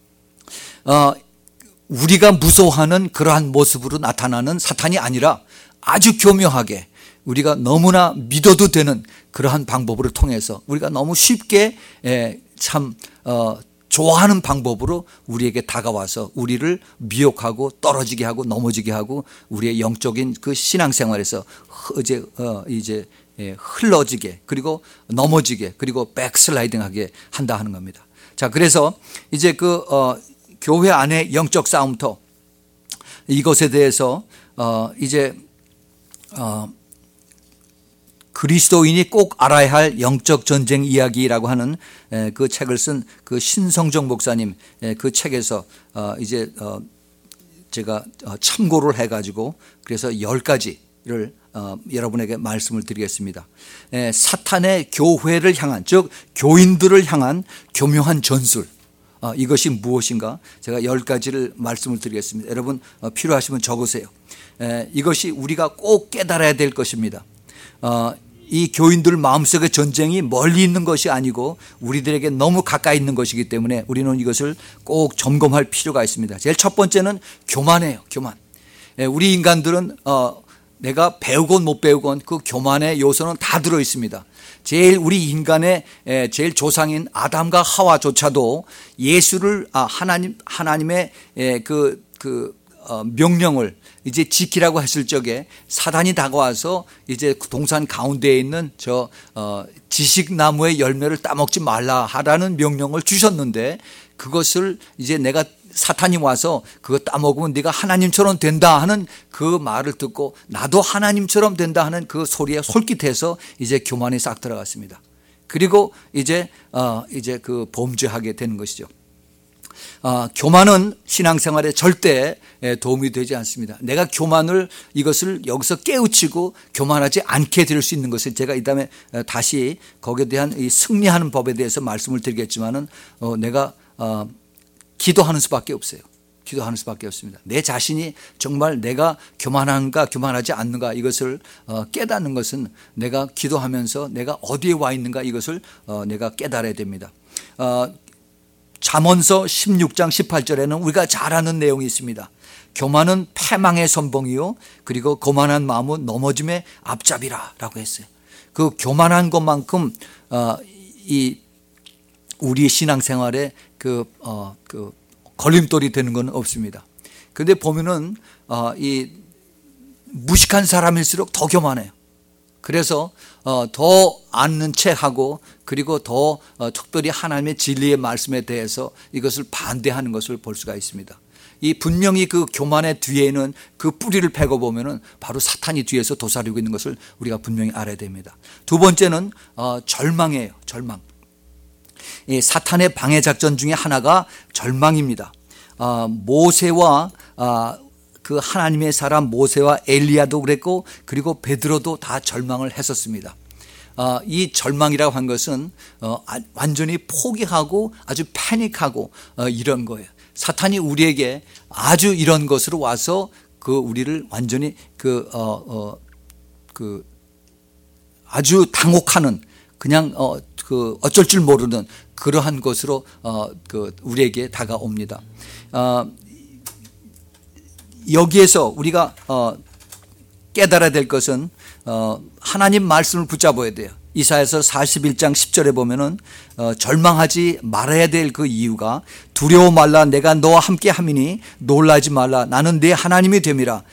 우리가 무서워하는 그러한 모습으로 나타나는 사탄이 아니라 아주 교묘하게 우리가 너무나 믿어도 되는 그러한 방법을 통해서 우리가 너무 쉽게 참 좋아하는 방법으로 우리에게 다가와서 우리를 미혹하고 떨어지게 하고 넘어지게 하고 우리의 영적인 그 신앙생활에서 이제 흘러지게 그리고 넘어지게 그리고 백슬라이딩하게 한다 하는 겁니다. 자, 그래서 이제 그 교회 안의 영적 싸움터 이것에 대해서 이제 그리스도인이 꼭 알아야 할 영적 전쟁 이야기라고 하는 그 책을 쓴 그 신성정 목사님 그 책에서 이제 제가 참고를 해가지고 그래서 10가지를 여러분에게 말씀을 드리겠습니다. 사탄의 교회를 향한, 즉 교인들을 향한 교묘한 전술, 이것이 무엇인가 제가 10가지를 말씀을 드리겠습니다. 여러분 필요하시면 적으세요. 이것이 우리가 꼭 깨달아야 될 것입니다. 이 교인들 마음속의 전쟁이 멀리 있는 것이 아니고 우리들에게 너무 가까이 있는 것이기 때문에 우리는 이것을 꼭 점검할 필요가 있습니다. 제일 첫 번째는 교만이에요. 교만. 우리 인간들은 내가 배우건 못 배우건 그 교만의 요소는 다 들어 있습니다. 제일 우리 인간의 제일 조상인 아담과 하와조차도 예수를 하나님의 명령을 이제 지키라고 했을 적에 사단이 다가와서 이제 동산 가운데에 있는 지식나무의 열매를 따먹지 말라 하라는 명령을 주셨는데 그것을 이제 내가 사탄이 와서 그거 따먹으면 네가 하나님처럼 된다 하는 그 말을 듣고 나도 하나님처럼 된다 하는 그 소리에 솔깃해서 이제 교만에 싹 들어갔습니다. 그리고 이제 그 범죄하게 되는 것이죠. 교만은 신앙생활에 절대 도움이 되지 않습니다. 내가 교만을 이것을 여기서 깨우치고 교만하지 않게 될 수 있는 것을 제가 이 다음에 다시 거기에 대한 이 승리하는 법에 대해서 말씀을 드리겠지만은 내가 기도하는 수밖에 없어요. 기도하는 수밖에 없습니다. 내 자신이 정말 내가 교만한가 교만하지 않는가 이것을 깨닫는 것은 내가 기도하면서 내가 어디에 와 있는가 이것을 내가 깨달아야 됩니다. 잠언서 16장 18절에는 우리가 잘 아는 내용이 있습니다. 교만은 패망의 선봉이요 그리고 거만한 마음은 넘어짐의 앞잡이라 라고 했어요. 그 교만한 것만큼 우리 신앙생활에 그 걸림돌이 되는 건 없습니다. 그런데 보면은 이 무식한 사람일수록 더 교만해요. 그래서 더 아는 체하고 그리고 더 특별히 하나님의 진리의 말씀에 대해서 이것을 반대하는 것을 볼 수가 있습니다. 이 분명히 그 교만의 뒤에는 그 뿌리를 패고 보면은 바로 사탄이 뒤에서 도사리고 있는 것을 우리가 분명히 알아야 됩니다. 두 번째는 절망이에요. 절망. 이 사탄의 방해 작전 중에 하나가 절망입니다. 모세와 그 하나님의 사람 모세와 엘리야도 그랬고 그리고 베드로도 다 절망을 했었습니다. 이 절망이라고 한 것은 완전히 포기하고 아주 패닉하고 이런 거예요. 사탄이 우리에게 아주 이런 것으로 와서 그 우리를 완전히 아주 당혹하는 그냥 어쩔 줄 모르는 그러한 것으로 우리에게 다가옵니다. 여기에서 우리가 깨달아야 될 것은 하나님 말씀을 붙잡아야 돼요. 이사야서 41장 10절에 보면은 절망하지 말아야 될 그 이유가 두려워 말라 내가 너와 함께 함이니 놀라지 말라 나는 네 하나님이 됨이라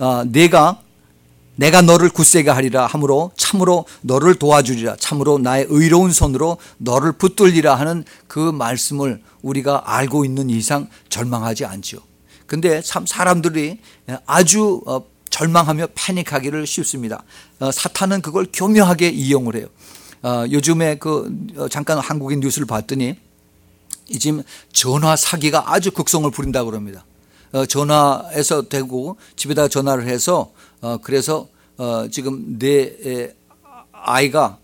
내가 너를 굳세게 하리라 하므로 참으로 너를 도와주리라 참으로 나의 의로운 손으로 너를 붙들리라 하는 그 말씀을 우리가 알고 있는 이상 절망하지 않죠. 근데 참 사람들이 아주 절망하며 패닉하기를 쉽습니다. 사탄은 그걸 교묘하게 이용을 해요. 요즘에 잠깐 한국인 뉴스를 봤더니 지금 전화 사기가 아주 극성을 부린다고 그럽니다. 전화에서 대고 집에다 전화를 해서 그래서 지금 내 아이가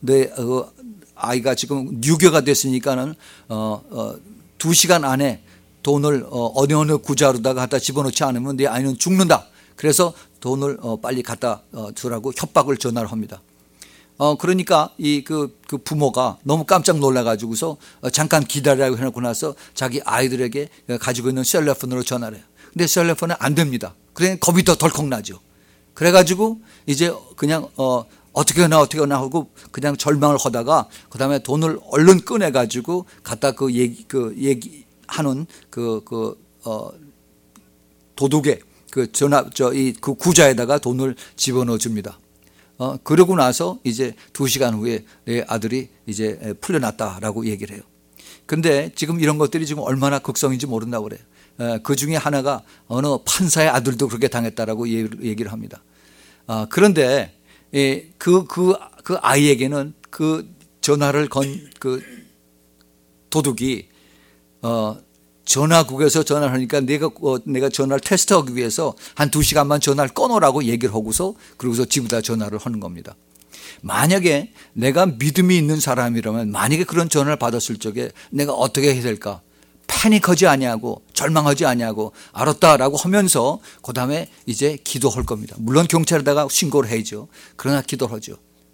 지금 유교가 됐으니까는 2시간 안에 돈을 어느 구자로다가 갖다 집어넣지 않으면 내 아이는 죽는다. 그래서 돈을 빨리 갖다 주라고 협박을 전화를 합니다. 그러니까 그 부모가 너무 깜짝 놀라가지고서 잠깐 기다리라고 해놓고 나서 자기 아이들에게 가지고 있는 셀러폰으로 전화를 해요. 근데 셀러폰은 안 됩니다. 그래 겁이 더 덜컥 나죠. 그래가지고 이제 그냥 어떻게 하나 하고 그냥 절망을 하다가 그 다음에 돈을 얼른 꺼내가지고 갖다 얘기하는 도둑에 그 구자에다가 돈을 집어넣어 줍니다. 그러고 나서 이제 2시간 후에 내 아들이 이제 풀려났다라고 얘기를 해요. 근데 지금 이런 것들이 지금 얼마나 극성인지 모른다고 그래요. 그 중에 하나가 어느 판사의 아들도 그렇게 당했다라고 얘기를 합니다. 그런데 그 아이에게는 그 전화를 건 그 도둑이 전화국에서 전화를 하니까 내가 전화를 테스트하기 위해서 한 2시간만 전화를 꺼놓으라고 얘기를 하고서 그러고서 집에다 전화를 하는 겁니다. 만약에 내가 믿음이 있는 사람이라면 만약에 그런 전화를 받았을 적에 내가 어떻게 해야 될까? 패닉하지 아니하고 절망하지 아니하고 알았다라고 하면서 그 다음에 이제 기도할 겁니다. 물론 경찰에다가 신고를 해야죠. 그러나 기도를 하죠.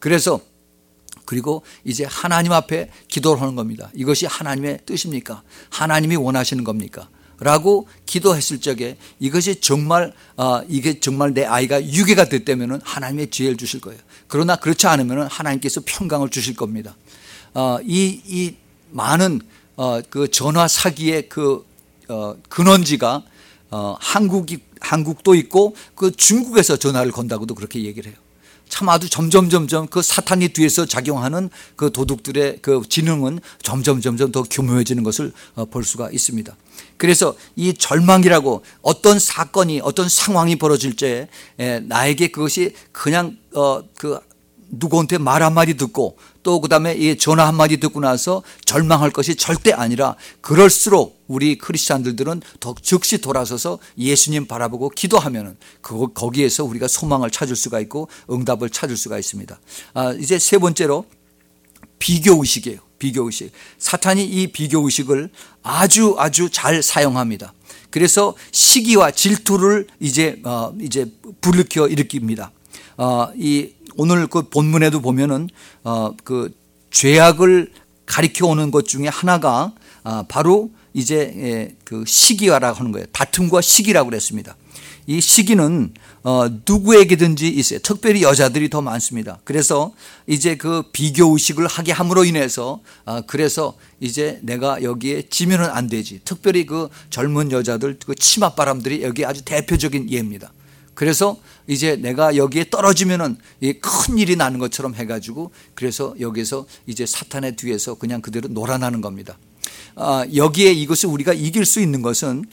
그리고 이제 하나님 앞에 기도를 하는 겁니다. 이것이 하나님의 뜻입니까? 하나님이 원하시는 겁니까? 라고 기도했을 적에 이게 정말 내 아이가 유괴가 됐다면 하나님의 지혜를 주실 거예요. 그러나 그렇지 않으면 하나님께서 평강을 주실 겁니다. 이 많은 그 전화 사기의 근원지가 한국도 있고 그 중국에서 전화를 건다고도 그렇게 얘기를 해요. 참 아주 점점 그 사탄이 뒤에서 작용하는 그 도둑들의 그 지능은 점점 더 교묘해지는 것을 볼 수가 있습니다. 그래서 이 절망이라고 어떤 사건이 어떤 상황이 벌어질 때 나에게 그것이 그냥 그 누구한테 말 한마디 듣고 또 그다음에 이 전화 한마디 듣고 나서 절망할 것이 절대 아니라 그럴수록 우리 크리스찬들은 더 즉시 돌아서서 예수님 바라보고 기도하면은 거기에서 우리가 소망을 찾을 수가 있고 응답을 찾을 수가 있습니다. 이제 세 번째로 비교의식이에요. 비교의식. 사탄이 이 비교의식을 아주 잘 사용합니다. 그래서 시기와 질투를 이제 불러일으켜 일으킵니다. 오늘 그 본문에도 보면은 그 죄악을 가리켜 오는 것 중에 하나가 바로 이제 그 시기화라고 하는 거예요. 다툼과 시기라고 그랬습니다. 이 시기는 누구에게든지 있어요. 특별히 여자들이 더 많습니다. 그래서 이제 그 비교 의식을 하게 함으로 인해서 그래서 이제 내가 여기에 지면은 안 되지. 특별히 그 젊은 여자들 그 치맛바람들이 여기 아주 대표적인 예입니다. 그래서 이제 내가 여기에 떨어지면은 큰 일이 나는 것처럼 해가지고 그래서 여기서 이제 사탄의 뒤에서 그냥 그대로 놀아나는 겁니다. 여기에 이것을 우리가 이길 수 있는 것은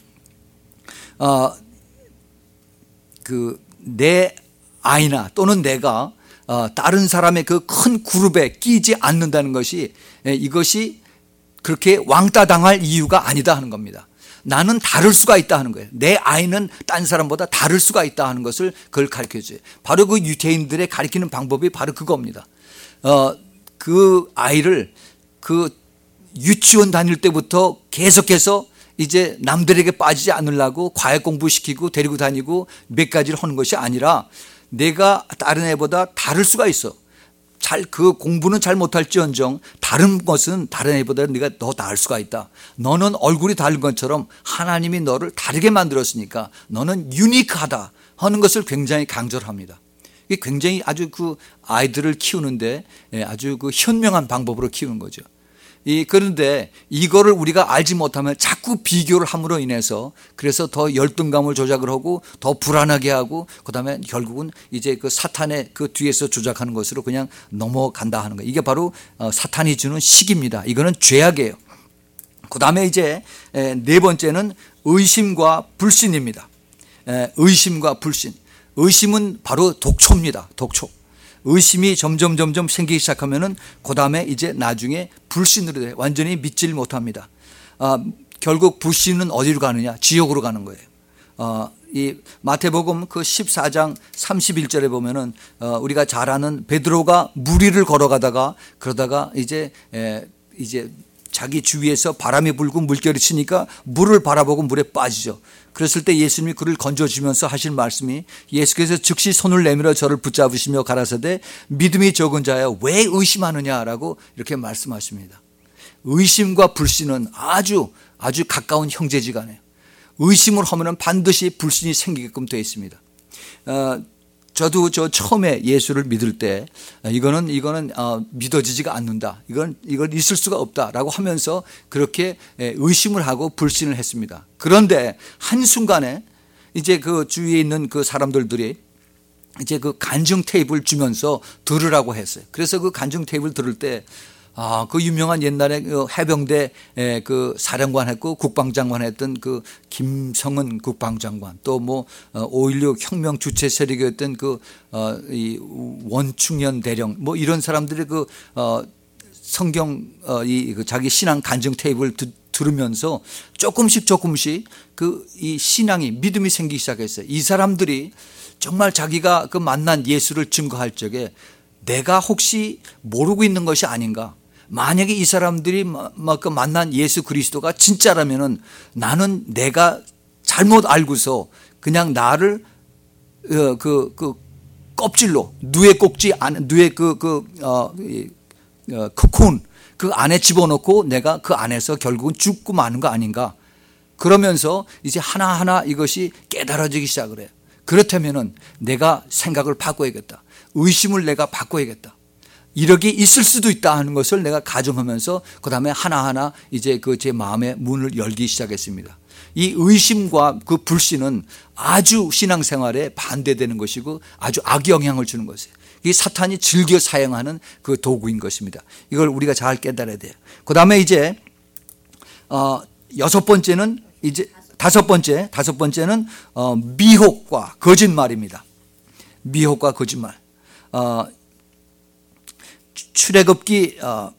그 내 아이나 또는 내가 다른 사람의 그 큰 그룹에 끼지 않는다는 것이 이것이 그렇게 왕따 당할 이유가 아니다 하는 겁니다. 나는 다를 수가 있다 하는 거예요. 내 아이는 딴 사람보다 다를 수가 있다 하는 것을 그걸 가르쳐줘요. 바로 그 유대인들의 가르치는 방법이 바로 그겁니다. 그 아이를 그 유치원 다닐 때부터 계속해서 이제 남들에게 빠지지 않으려고 과외 공부시키고 데리고 다니고 몇 가지를 하는 것이 아니라 내가 다른 애보다 다를 수가 있어. 그 공부는 잘 못할지언정 다른 것은 다른 애보다 네가 더 나을 수가 있다. 너는 얼굴이 다른 것처럼 하나님이 너를 다르게 만들었으니까 너는 유니크하다 하는 것을 굉장히 강조를 합니다. 이게 굉장히 아주 그 아이들을 키우는데 아주 그 현명한 방법으로 키우는 거죠. 그런데 이거를 우리가 알지 못하면 자꾸 비교를 함으로 인해서 그래서 더 열등감을 조작을 하고 더 불안하게 하고 그다음에 결국은 이제 그 사탄의 그 뒤에서 조작하는 것으로 그냥 넘어간다 하는 거예요. 이게 바로 사탄이 주는 시기입니다. 이거는 죄악이에요. 그다음에 이제 네 번째는 의심과 불신입니다. 의심과 불신. 의심은 바로 독초입니다. 독초. 의심이 점점 생기기 시작하면은 그 다음에 이제 나중에 불신으로 돼 완전히 믿질 못합니다. 결국 불신은 어디로 가느냐? 지옥으로 가는 거예요. 이 마태복음 그 14장 31절에 보면은 우리가 잘 아는 베드로가 무리를 걸어가다가 그러다가 이제 자기 주위에서 바람이 불고 물결이 치니까 물을 바라보고 물에 빠지죠. 그랬을 때 예수님이 그를 건져주면서 하실 말씀이 예수께서 즉시 손을 내밀어 저를 붙잡으시며 가라사대 믿음이 적은 자여 왜 의심하느냐라고 이렇게 말씀하십니다. 의심과 불신은 아주 가까운 형제지간이에요. 의심을 하면 반드시 불신이 생기게끔 되어 있습니다. 저도 처음에 예수를 믿을 때 이거는 믿어지지가 않는다. 이걸 있을 수가 없다라고 하면서 그렇게 의심을 하고 불신을 했습니다. 그런데 한순간에 이제 그 주위에 있는 그 사람들이 이제 그 간증 테이프를 주면서 들으라고 했어요. 그래서 그 간증 테이프를 들을 때 그 유명한 옛날에 그 해병대 그 사령관 했고 국방장관 했던 그 김성은 국방장관 또 뭐 5.16 혁명 주체 세력이었던 이 원충년 대령 뭐 이런 사람들의 그 성경 그 자기 신앙 간증 테이프를 들으면서 조금씩 그 이 신앙이 믿음이 생기기 시작했어요. 이 사람들이 정말 자기가 그 만난 예수를 증거할 적에 내가 혹시 모르고 있는 것이 아닌가? 만약에 이 사람들이 그 만난 예수 그리스도가 진짜라면은 나는 내가 잘못 알고서 그냥 나를 그 껍질로 누에 꼭지 안 누에 코쿤 그 안에 집어넣고 내가 그 안에서 결국은 죽고 마는 거 아닌가? 그러면서 이제 하나하나 이것이 깨달아지기 시작을 해요. 그렇다면은 내가 생각을 바꿔야겠다. 의심을 내가 바꿔야겠다. 이렇게 있을 수도 있다 하는 것을 내가 가정하면서 그 다음에 하나하나 이제 제 마음의 문을 열기 시작했습니다. 이 의심과 그 불신은 아주 신앙생활에 반대되는 것이고 아주 악영향을 주는 것이에요. 이 사탄이 즐겨 사용하는 그 도구인 것입니다. 이걸 우리가 잘 깨달아야 돼요. 그 다음에 이제 다섯 번째는 미혹과 거짓말입니다. 미혹과 거짓말. 출애굽기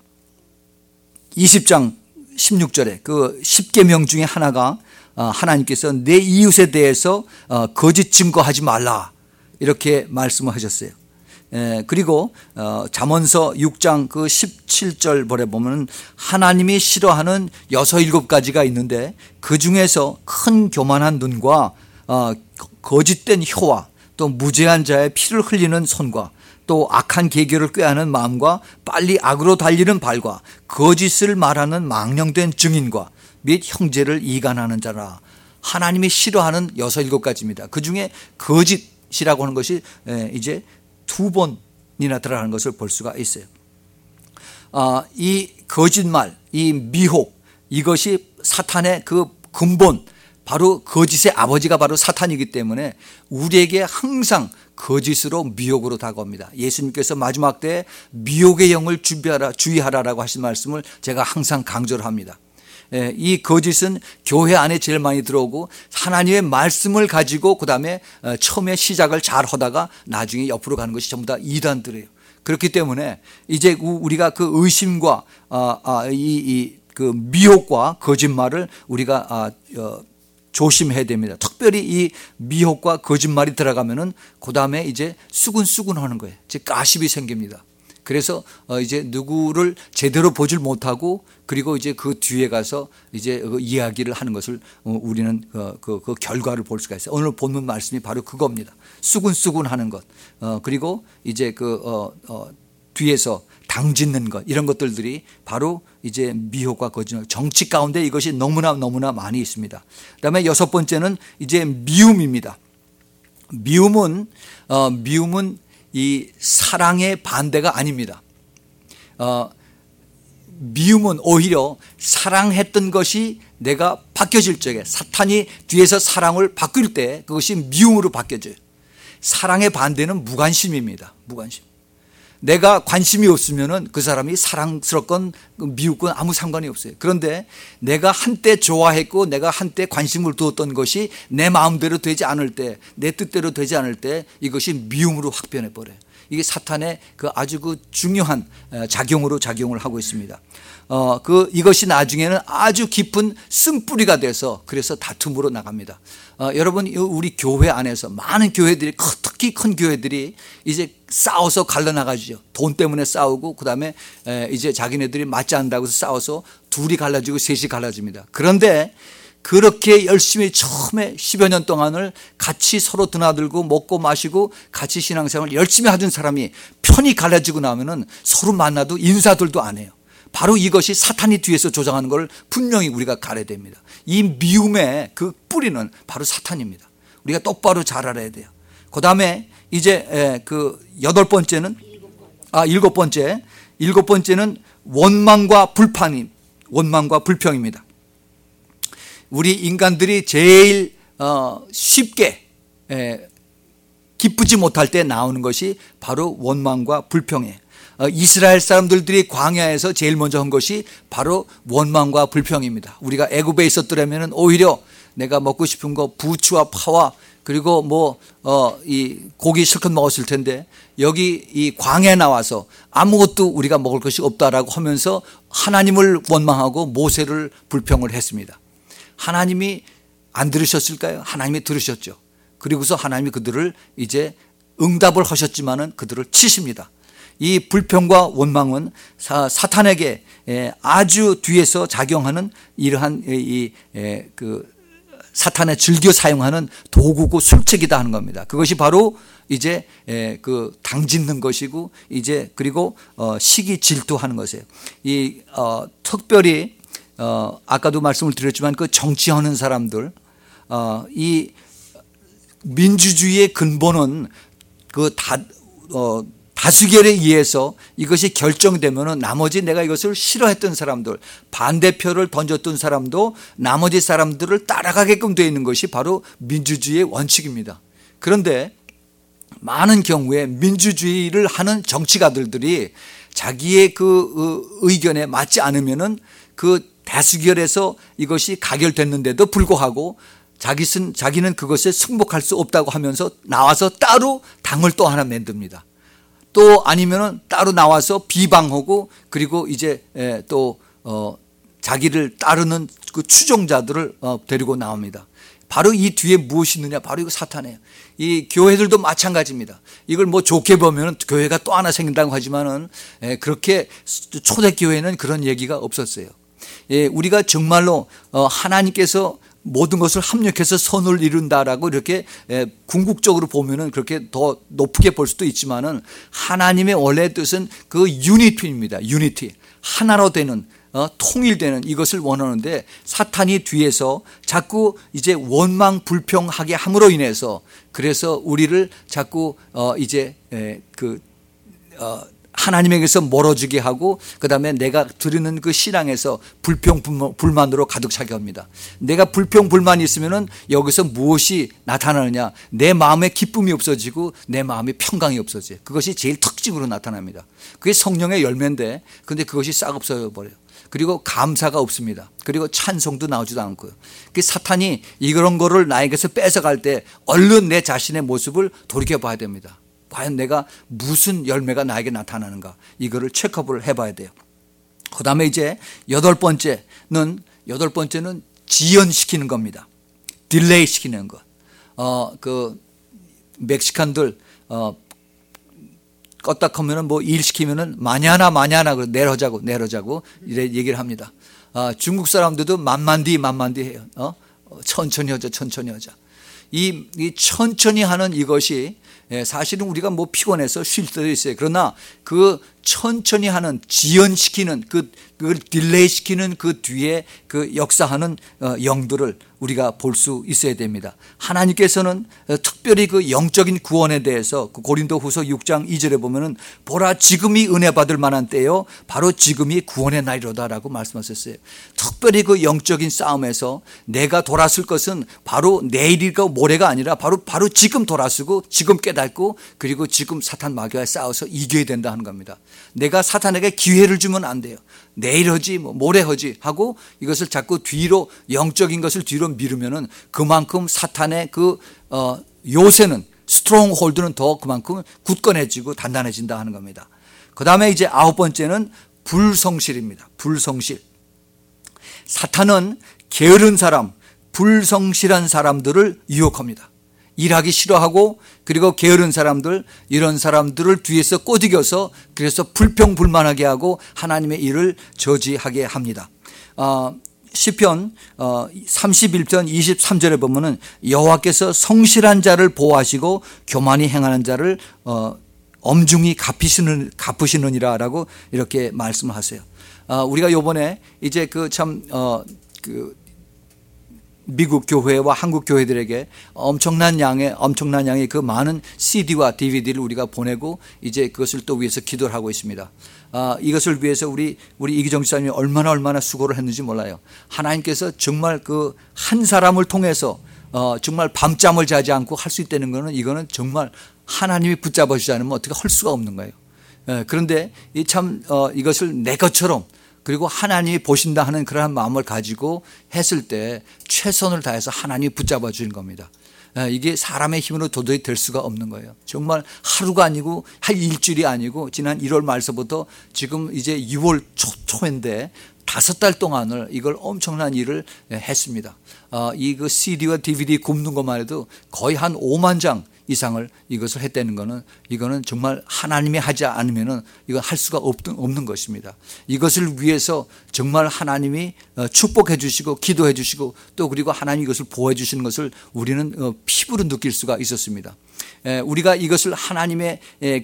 20장 16절에 그 10계명 중에 하나가 하나님께서 내 이웃에 대해서 거짓 증거하지 말라 이렇게 말씀을 하셨어요. 그리고 잠언서 6장 그 17절 보면 하나님이 싫어하는 6, 7가지가 있는데 그 중에서 큰 교만한 눈과 거짓된 혀와 또 무죄한 자의 피를 흘리는 손과 또 악한 계교를 꾀하는 마음과 빨리 악으로 달리는 발과 거짓을 말하는 망령된 증인과 및 형제를 이간하는 자라. 하나님이 싫어하는 6, 7가지입니다. 그 중에 거짓이라고 하는 것이 이제 2번이나 들어가는 것을 볼 수가 있어요. 이 거짓말, 이 미혹, 이것이 사탄의 그 근본, 바로 거짓의 아버지가 바로 사탄이기 때문에 우리에게 항상 거짓으로 미혹으로 다가옵니다. 예수님께서 마지막 때에 미혹의 영을 주의하라라고 하신 말씀을 제가 항상 강조를 합니다. 이 거짓은 교회 안에 제일 많이 들어오고 하나님의 말씀을 가지고 그 다음에 처음에 시작을 잘 하다가 나중에 옆으로 가는 것이 전부 다 이단들이에요. 그렇기 때문에 이제 우리가 그 의심과 그 미혹과 거짓말을 우리가 조심해야 됩니다. 특별히 이 미혹과 거짓말이 들어가면은 그 다음에 이제 수근수근 하는 거예요. 즉 가십이 생깁니다. 그래서 이제 누구를 제대로 보질 못하고 그리고 이제 그 뒤에 가서 이제 그 이야기를 하는 것을 우리는 그 결과를 볼 수가 있어요. 오늘 본문 말씀이 바로 그겁니다. 수근수근 하는 것. 그리고 이제 뒤에서 당짓는 것, 이런 것들이 바로 이제 미혹과 거짓말, 정치 가운데 이것이 너무나 많이 있습니다. 그다음에 6번째는 이제 미움입니다. 미움은 이 사랑의 반대가 아닙니다. 미움은 오히려 사랑했던 것이 내가 바뀌어질 적에 사탄이 뒤에서 사랑을 바뀔 때 그것이 미움으로 바뀌어져요. 사랑의 반대는 무관심입니다. 무관심. 내가 관심이 없으면은 그 사람이 사랑스럽건 미웠건 아무 상관이 없어요. 그런데 내가 한때 좋아했고 내가 한때 관심을 두었던 것이 내 마음대로 되지 않을 때, 내 뜻대로 되지 않을 때 이것이 미움으로 확 변해버려요. 이게 사탄의 아주 중요한 작용을 하고 있습니다. 이것이 나중에는 아주 깊은 쓴뿌리가 돼서 그래서 다툼으로 나갑니다. 여러분, 우리 교회 안에서 많은 교회들이, 특히 큰 교회들이 이제 싸워서 갈라나가죠. 돈 때문에 싸우고, 그 다음에 이제 자기네들이 맞지 않는다고 해서 싸워서 둘이 갈라지고 셋이 갈라집니다. 그런데 그렇게 열심히 처음에 10여 년 동안을 같이 서로 드나들고 먹고 마시고 같이 신앙생활을 열심히 하던 사람이 편이 갈라지고 나면은 서로 만나도 인사들도 안 해요. 바로 이것이 사탄이 뒤에서 조장하는 걸 분명히 우리가 가려야 됩니다. 이 미움의 그 뿌리는 바로 사탄입니다. 우리가 똑바로 잘 알아야 돼요. 그 다음에 이제 일곱 번째는 원망과 불평입니다. 우리 인간들이 제일 쉽게 기쁘지 못할 때 나오는 것이 바로 원망과 불평이에요. 이스라엘 사람들이 광야에서 제일 먼저 한 것이 바로 원망과 불평입니다. 우리가 애굽에 있었더라면 오히려 내가 먹고 싶은 거 부추와 파와 그리고 이 고기 실컷 먹었을 텐데 여기 이 광야에 나와서 아무것도 우리가 먹을 것이 없다라고 하면서 하나님을 원망하고 모세를 불평을 했습니다. 하나님이 안 들으셨을까요? 하나님이 들으셨죠. 그리고서 하나님이 그들을 이제 응답을 하셨지만은 그들을 치십니다. 이 불평과 원망은 사탄에게 아주 뒤에서 작용하는 이러한 사탄에 즐겨 사용하는 도구고 술책이다 하는 겁니다. 그것이 바로 이제 당짓는 것이고 이제 그리고 시기 질투하는 것이에요. 특별히 아까도 말씀을 드렸지만 그 정치하는 사람들, 이 민주주의의 근본은 다수결에 의해서 이것이 결정되면은 나머지 내가 이것을 싫어했던 사람들, 반대표를 던졌던 사람도 나머지 사람들을 따라가게끔 되어 있는 것이 바로 민주주의의 원칙입니다. 그런데 많은 경우에 민주주의를 하는 정치가들이 자기의 그 의견에 맞지 않으면은 그 다수결에서 이것이 가결됐는데도 불구하고 자기는 그것에 승복할 수 없다고 하면서 나와서 따로 당을 또 하나 만듭니다. 또 아니면은 따로 나와서 비방하고 그리고 이제 또 자기를 따르는 그 추종자들을 데리고 나옵니다. 바로 이 뒤에 무엇이 있느냐? 바로 이거 사탄이에요. 이 교회들도 마찬가지입니다. 이걸 뭐 좋게 보면 교회가 또 하나 생긴다고 하지만은 그렇게 초대교회는 그런 얘기가 없었어요. 우리가 정말로 하나님께서 모든 것을 합력해서 선을 이룬다라고 이렇게 궁극적으로 보면은 그렇게 더 높게 볼 수도 있지만은 하나님의 원래 뜻은 그 유니티입니다. 유니티. 하나로 되는 통일되는 이것을 원하는데 사탄이 뒤에서 자꾸 이제 원망 불평하게 함으로 인해서 그래서 우리를 자꾸 이제 하나님에게서 멀어지게 하고 그다음에 내가 드리는 그 신앙에서 불평 불만으로 가득 차게 합니다. 내가 불평 불만이 있으면은 여기서 무엇이 나타나느냐? 내 마음에 기쁨이 없어지고 내 마음에 평강이 없어져요. 그것이 제일 특징으로 나타납니다. 그게 성령의 열매인데 근데 그것이 싹 없어져 버려요. 그리고 감사가 없습니다. 그리고 찬송도 나오지도 않고요. 그 사탄이 이런 거를 나에게서 뺏어갈 때 얼른 내 자신의 모습을 돌이켜봐야 됩니다. 과연 내가 무슨 열매가 나에게 나타나는가 이거를 체크업을 해봐야 돼요. 그 다음에 이제 여덟 번째는 지연시키는 겁니다. 딜레이 시키는 것. 그 멕시칸들 껐다 하면은 뭐 일 시키면은 마냐나 내려자고 이래 얘기를 합니다. 중국 사람들도 만만디 해요. 천천히 하자. 이 천천히 하는 이것이 사실은 우리가 뭐 피곤해서 쉴 때도 있어요. 그러나 그 천천히 하는 지연시키는 그걸 딜레이 시키는 그 뒤에 그 역사하는 영들을 우리가 볼 수 있어야 됩니다. 하나님께서는 특별히 그 영적인 구원에 대해서 그 고린도후서 6장 2절에 보면은 보라 지금이 은혜 받을 만한 때요 바로 지금이 구원의 날이로다라고 말씀하셨어요. 특별히 그 영적인 싸움에서 내가 돌아설 것은 바로 내일이고 모레가 아니라 바로 지금 돌아서고 지금 깨닫고 그리고 지금 사탄 마귀와 싸워서 이겨야 된다 하는 겁니다. 내가 사탄에게 기회를 주면 안 돼요. 내일 하지 모레 하지 하고 이것을 자꾸 뒤로 영적인 것을 뒤로 미루면은 그만큼 사탄의 그 요새는 스트롱홀드는 더 그만큼 굳건해지고 단단해진다 하는 겁니다. 그 다음에 이제 아홉 번째는 불성실입니다. 불성실. 사탄은 게으른 사람, 불성실한 사람들을 유혹합니다. 일하기 싫어하고 그리고 게으른 사람들 이런 사람들을 뒤에서 꼬드겨서 그래서 불평불만하게 하고 하나님의 일을 저지하게 합니다. 시편 31편 23절에 보면은 여호와께서 성실한 자를 보호하시고 교만히 행하는 자를 엄중히 갚으시느니라라고 이렇게 말씀하세요. 우리가 요번에 이제 미국 교회와 한국 교회들에게 엄청난 양의 그 많은 CD와 DVD를 우리가 보내고 이제 그것을 또 위해서 기도를 하고 있습니다. 이것을 위해서 우리 이기정 집사님이 얼마나 수고를 했는지 몰라요. 하나님께서 정말 그 한 사람을 통해서 정말 밤잠을 자지 않고 할 수 있다는 거는 이거는 정말 하나님이 붙잡아 주지 않으면 어떻게 할 수가 없는 거예요. 그런데 이것을 내 것처럼 그리고 하나님이 보신다 하는 그러한 마음을 가지고 했을 때 최선을 다해서 하나님이 붙잡아 주는 겁니다. 이게 사람의 힘으로 도저히 될 수가 없는 거예요. 정말 하루가 아니고 한 일주일이 아니고 지난 1월 말서부터 지금 이제 6월 초인데 5달 동안을 이걸 엄청난 일을 했습니다. 이 그 CD와 DVD 굽는 것만 해도 거의 한 5만 장 이상을 이것을 했다는 거는 이거는 정말 하나님이 하지 않으면은 이건 할 수가 없는 것입니다. 이것을 위해서 정말 하나님이 축복해 주시고 기도해 주시고 또 그리고 하나님이 이것을 보호해 주시는 것을 우리는 피부로 느낄 수가 있었습니다. 우리가 이것을 하나님의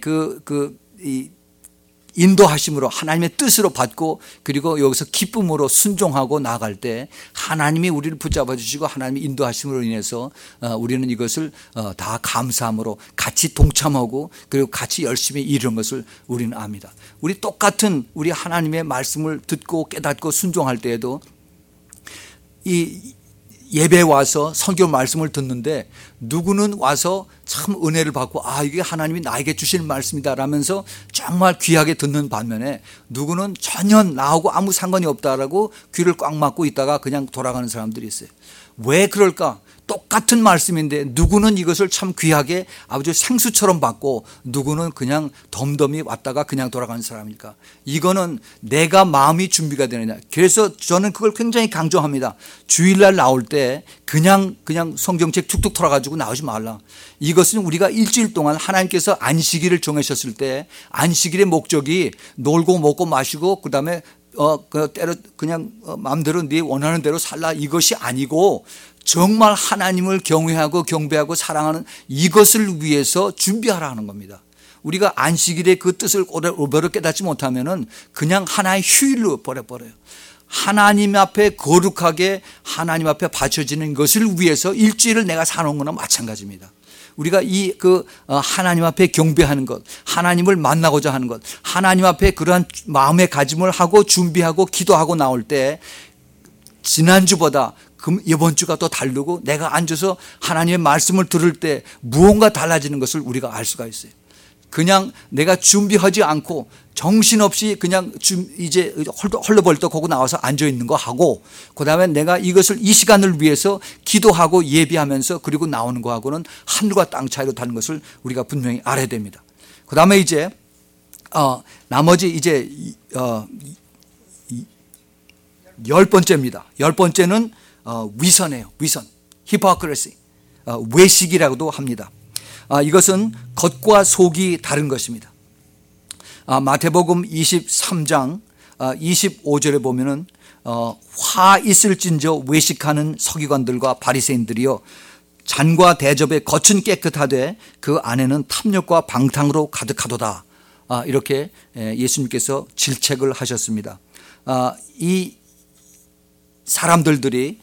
인도하심으로 하나님의 뜻으로 받고 그리고 여기서 기쁨으로 순종하고 나아갈 때 하나님이 우리를 붙잡아 주시고 하나님의 인도하심으로 인해서 우리는 이것을 다 감사함으로 같이 동참하고 그리고 같이 열심히 이루는 것을 우리는 압니다. 우리 똑같은 우리 하나님의 말씀을 듣고 깨닫고 순종할 때에도 이 예배에 와서 성경 말씀을 듣는데 누구는 와서 참 은혜를 받고 이게 하나님이 나에게 주실 말씀이다 라면서 정말 귀하게 듣는 반면에 누구는 전혀 나하고 아무 상관이 없다라고 귀를 꽉 막고 있다가 그냥 돌아가는 사람들이 있어요. 왜 그럴까? 똑같은 말씀인데 누구는 이것을 참 귀하게 아주 생수처럼 받고 누구는 그냥 덤덤히 왔다가 그냥 돌아가는 사람일까? 이거는 내가 마음이 준비가 되느냐. 그래서 저는 그걸 굉장히 강조합니다. 주일날 나올 때 그냥 성경책 툭툭 털어가지고 나오지 말라. 이것은 우리가 일주일 동안 하나님께서 안식일을 정하셨을 때 안식일의 목적이 놀고 먹고 마시고 그다음에 그냥 마음대로 네 원하는 대로 살라 이것이 아니고 정말 하나님을 경외하고 경배하고 사랑하는 이것을 위해서 준비하라 하는 겁니다. 우리가 안식일의 그 뜻을 올바로 깨닫지 못하면은 그냥 하나의 휴일로 버려버려요. 하나님 앞에 거룩하게 하나님 앞에 바쳐지는 것을 위해서 일주일을 내가 사는 거나 마찬가지입니다. 우리가 하나님 앞에 경배하는 것, 하나님을 만나고자 하는 것, 하나님 앞에 그러한 마음의 가짐을 하고 준비하고 기도하고 나올 때 지난주보다 이번 주가 더 다르고 내가 앉아서 하나님의 말씀을 들을 때 무언가 달라지는 것을 우리가 알 수가 있어요. 그냥 내가 준비하지 않고 정신없이 그냥 이제 헐레벌떡 하고 나와서 앉아있는 거 하고 그다음에 내가 이 시간을 위해서 기도하고 예비하면서 그리고 나오는 거하고는 하늘과 땅 차이로 다른 것을 우리가 분명히 알아야 됩니다. 그다음에 이제 나머지 이제 10번째입니다. 10번째는 위선이에요. 위선, 히포크리시, 외식이라고도 합니다. 이것은 겉과 속이 다른 것입니다. 마태복음 23장 25절에 보면은 화 있을진저 외식하는 서기관들과 바리새인들이여 잔과 대접의 겉은 깨끗하되 그 안에는 탐욕과 방탕으로 가득하도다. 이렇게 예수님께서 질책을 하셨습니다. 이 사람들이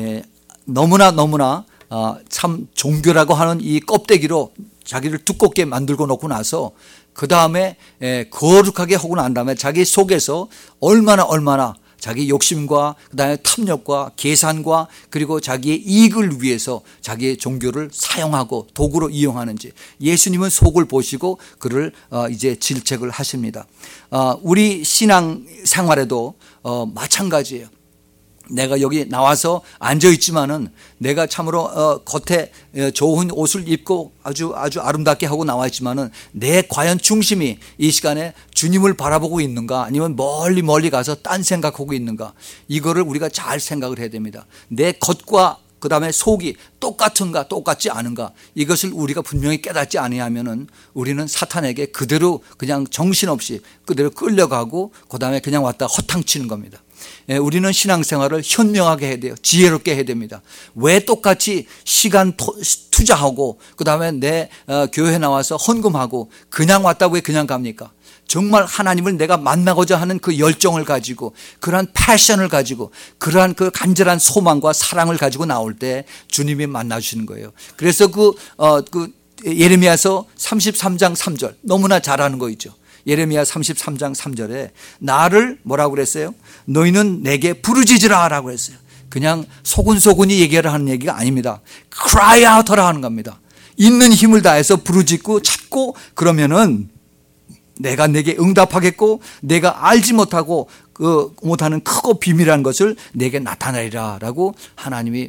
너무나 참 종교라고 하는 이 껍데기로 자기를 두껍게 만들고 놓고 나서 그 다음에 거룩하게 하고 난 다음에 자기 속에서 얼마나 자기 욕심과 그 다음에 탐욕과 계산과 그리고 자기의 이익을 위해서 자기의 종교를 사용하고 도구로 이용하는지 예수님은 속을 보시고 그를 이제 질책을 하십니다. 우리 신앙 생활에도 마찬가지예요. 내가 여기 나와서 앉아 있지만은 내가 참으로 겉에 좋은 옷을 입고 아주 아름답게 하고 나와 있지만은 내 과연 중심이 이 시간에 주님을 바라보고 있는가 아니면 멀리 가서 딴 생각하고 있는가 이거를 우리가 잘 생각을 해야 됩니다. 내 겉과 그 다음에 속이 똑같은가 똑같지 않은가 이것을 우리가 분명히 깨닫지 아니하면은 우리는 사탄에게 그대로 그냥 정신없이 그대로 끌려가고 그 다음에 그냥 왔다 허탕치는 겁니다. 우리는 신앙생활을 현명하게 해야 돼요. 지혜롭게 해야 됩니다. 왜 똑같이 시간 투자하고 그 다음에 내 교회 나와서 헌금하고 그냥 왔다고 왜 그냥 갑니까? 정말 하나님을 내가 만나고자 하는 그 열정을 가지고 그러한 패션을 가지고 그러한 그 간절한 소망과 사랑을 가지고 나올 때 주님이 만나주시는 거예요. 그래서 예레미야서 33장 3절 너무나 잘 아는 거 있죠. 예레미야 33장 3절에 나를 뭐라고 그랬어요? 너희는 내게 부르짖으라 라고 했어요. 그냥 소근소근이 얘기를 하는 얘기가 아닙니다. cry out 하라 하는 겁니다. 있는 힘을 다해서 부르짖고 찾고 그러면은 내가 내게 응답하겠고 내가 알지 못하는 크고 비밀한 것을 내게 나타내리라 라고 하나님이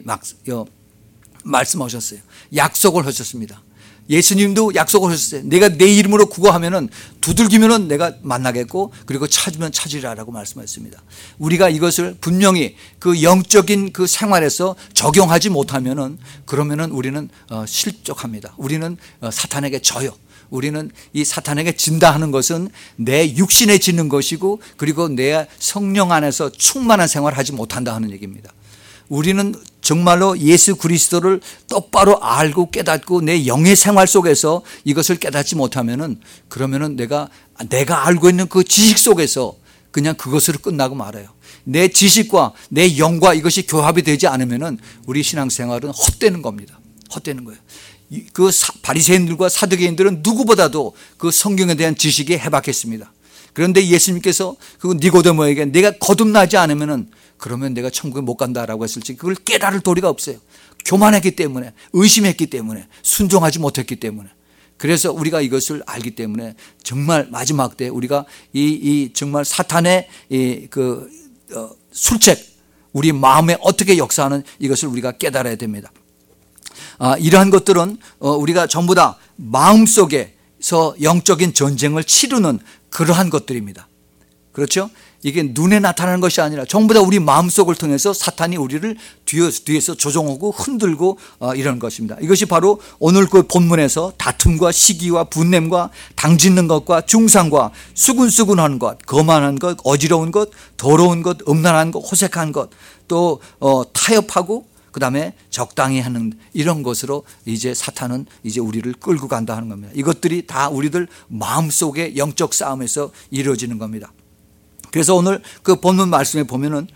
말씀하셨어요. 약속을 하셨습니다. 예수님도 약속을 하셨어요. 내가 내 이름으로 구하면은 두들기면은 내가 만나겠고 그리고 찾으면 찾으리라라고 말씀하셨습니다. 우리가 이것을 분명히 그 영적인 그 생활에서 적용하지 못하면은 그러면은 우리는 실족합니다. 우리는 사탄에게 져요. 우리는 이 사탄에게 진다 하는 것은 내 육신에 지는 것이고 그리고 내 성령 안에서 충만한 생활을 하지 못한다 하는 얘기입니다. 우리는 정말로 예수 그리스도를 똑바로 알고 깨닫고 내 영의 생활 속에서 이것을 깨닫지 못하면은 그러면은 내가 알고 있는 그 지식 속에서 그냥 그것으로 끝나고 말아요. 내 지식과 내 영과 이것이 교합이 되지 않으면은 우리 신앙생활은 헛되는 겁니다. 헛되는 거예요. 그 바리새인들과 사두개인들은 누구보다도 그 성경에 대한 지식이 해박했습니다. 그런데 예수님께서 그 니고데모에게 내가 거듭나지 않으면은 그러면 내가 천국에 못 간다라고 했을 때 그걸 깨달을 도리가 없어요. 교만했기 때문에, 의심했기 때문에, 순종하지 못했기 때문에. 그래서 우리가 이것을 알기 때문에 정말 마지막 때 우리가 이 정말 사탄의 술책, 우리 마음에 어떻게 역사하는 이것을 우리가 깨달아야 됩니다. 이러한 것들은 우리가 전부 다 마음속에서 영적인 전쟁을 치르는 그러한 것들입니다. 그렇죠? 이게 눈에 나타나는 것이 아니라 전부 다 우리 마음속을 통해서 사탄이 우리를 뒤에서 조종하고 흔들고 이런 것입니다. 이것이 바로 오늘 그 본문에서 다툼과 시기와 분냄과 당짓는 것과 중상과 수근수근한 것, 거만한 것, 어지러운 것, 더러운 것, 음란한 것, 호색한 것, 또 타협하고 그다음에 적당히 하는 이런 것으로 이제 사탄은 이제 우리를 끌고 간다 하는 겁니다. 이것들이 다 우리들 마음속의 영적 싸움에서 이루어지는 겁니다. 그래서 오늘 그 본문 말씀에 보면은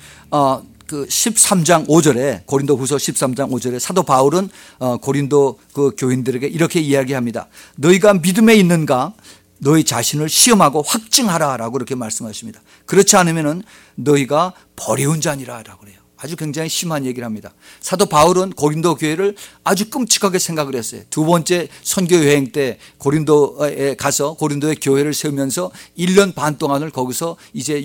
그 13장 5절에 고린도후서 13장 5절에 사도 바울은 고린도 그 교인들에게 이렇게 이야기합니다. 너희가 믿음에 있는가 너희 자신을 시험하고 확증하라라고 이렇게 말씀하십니다. 그렇지 않으면은 너희가 버려운 자니라라고 그래요. 아주 굉장히 심한 얘기를 합니다. 사도 바울은 고린도 교회를 아주 끔찍하게 생각을 했어요. 두 번째 선교 여행 때 고린도에 가서 고린도의 교회를 세우면서 1년 반 동안을 거기서 이제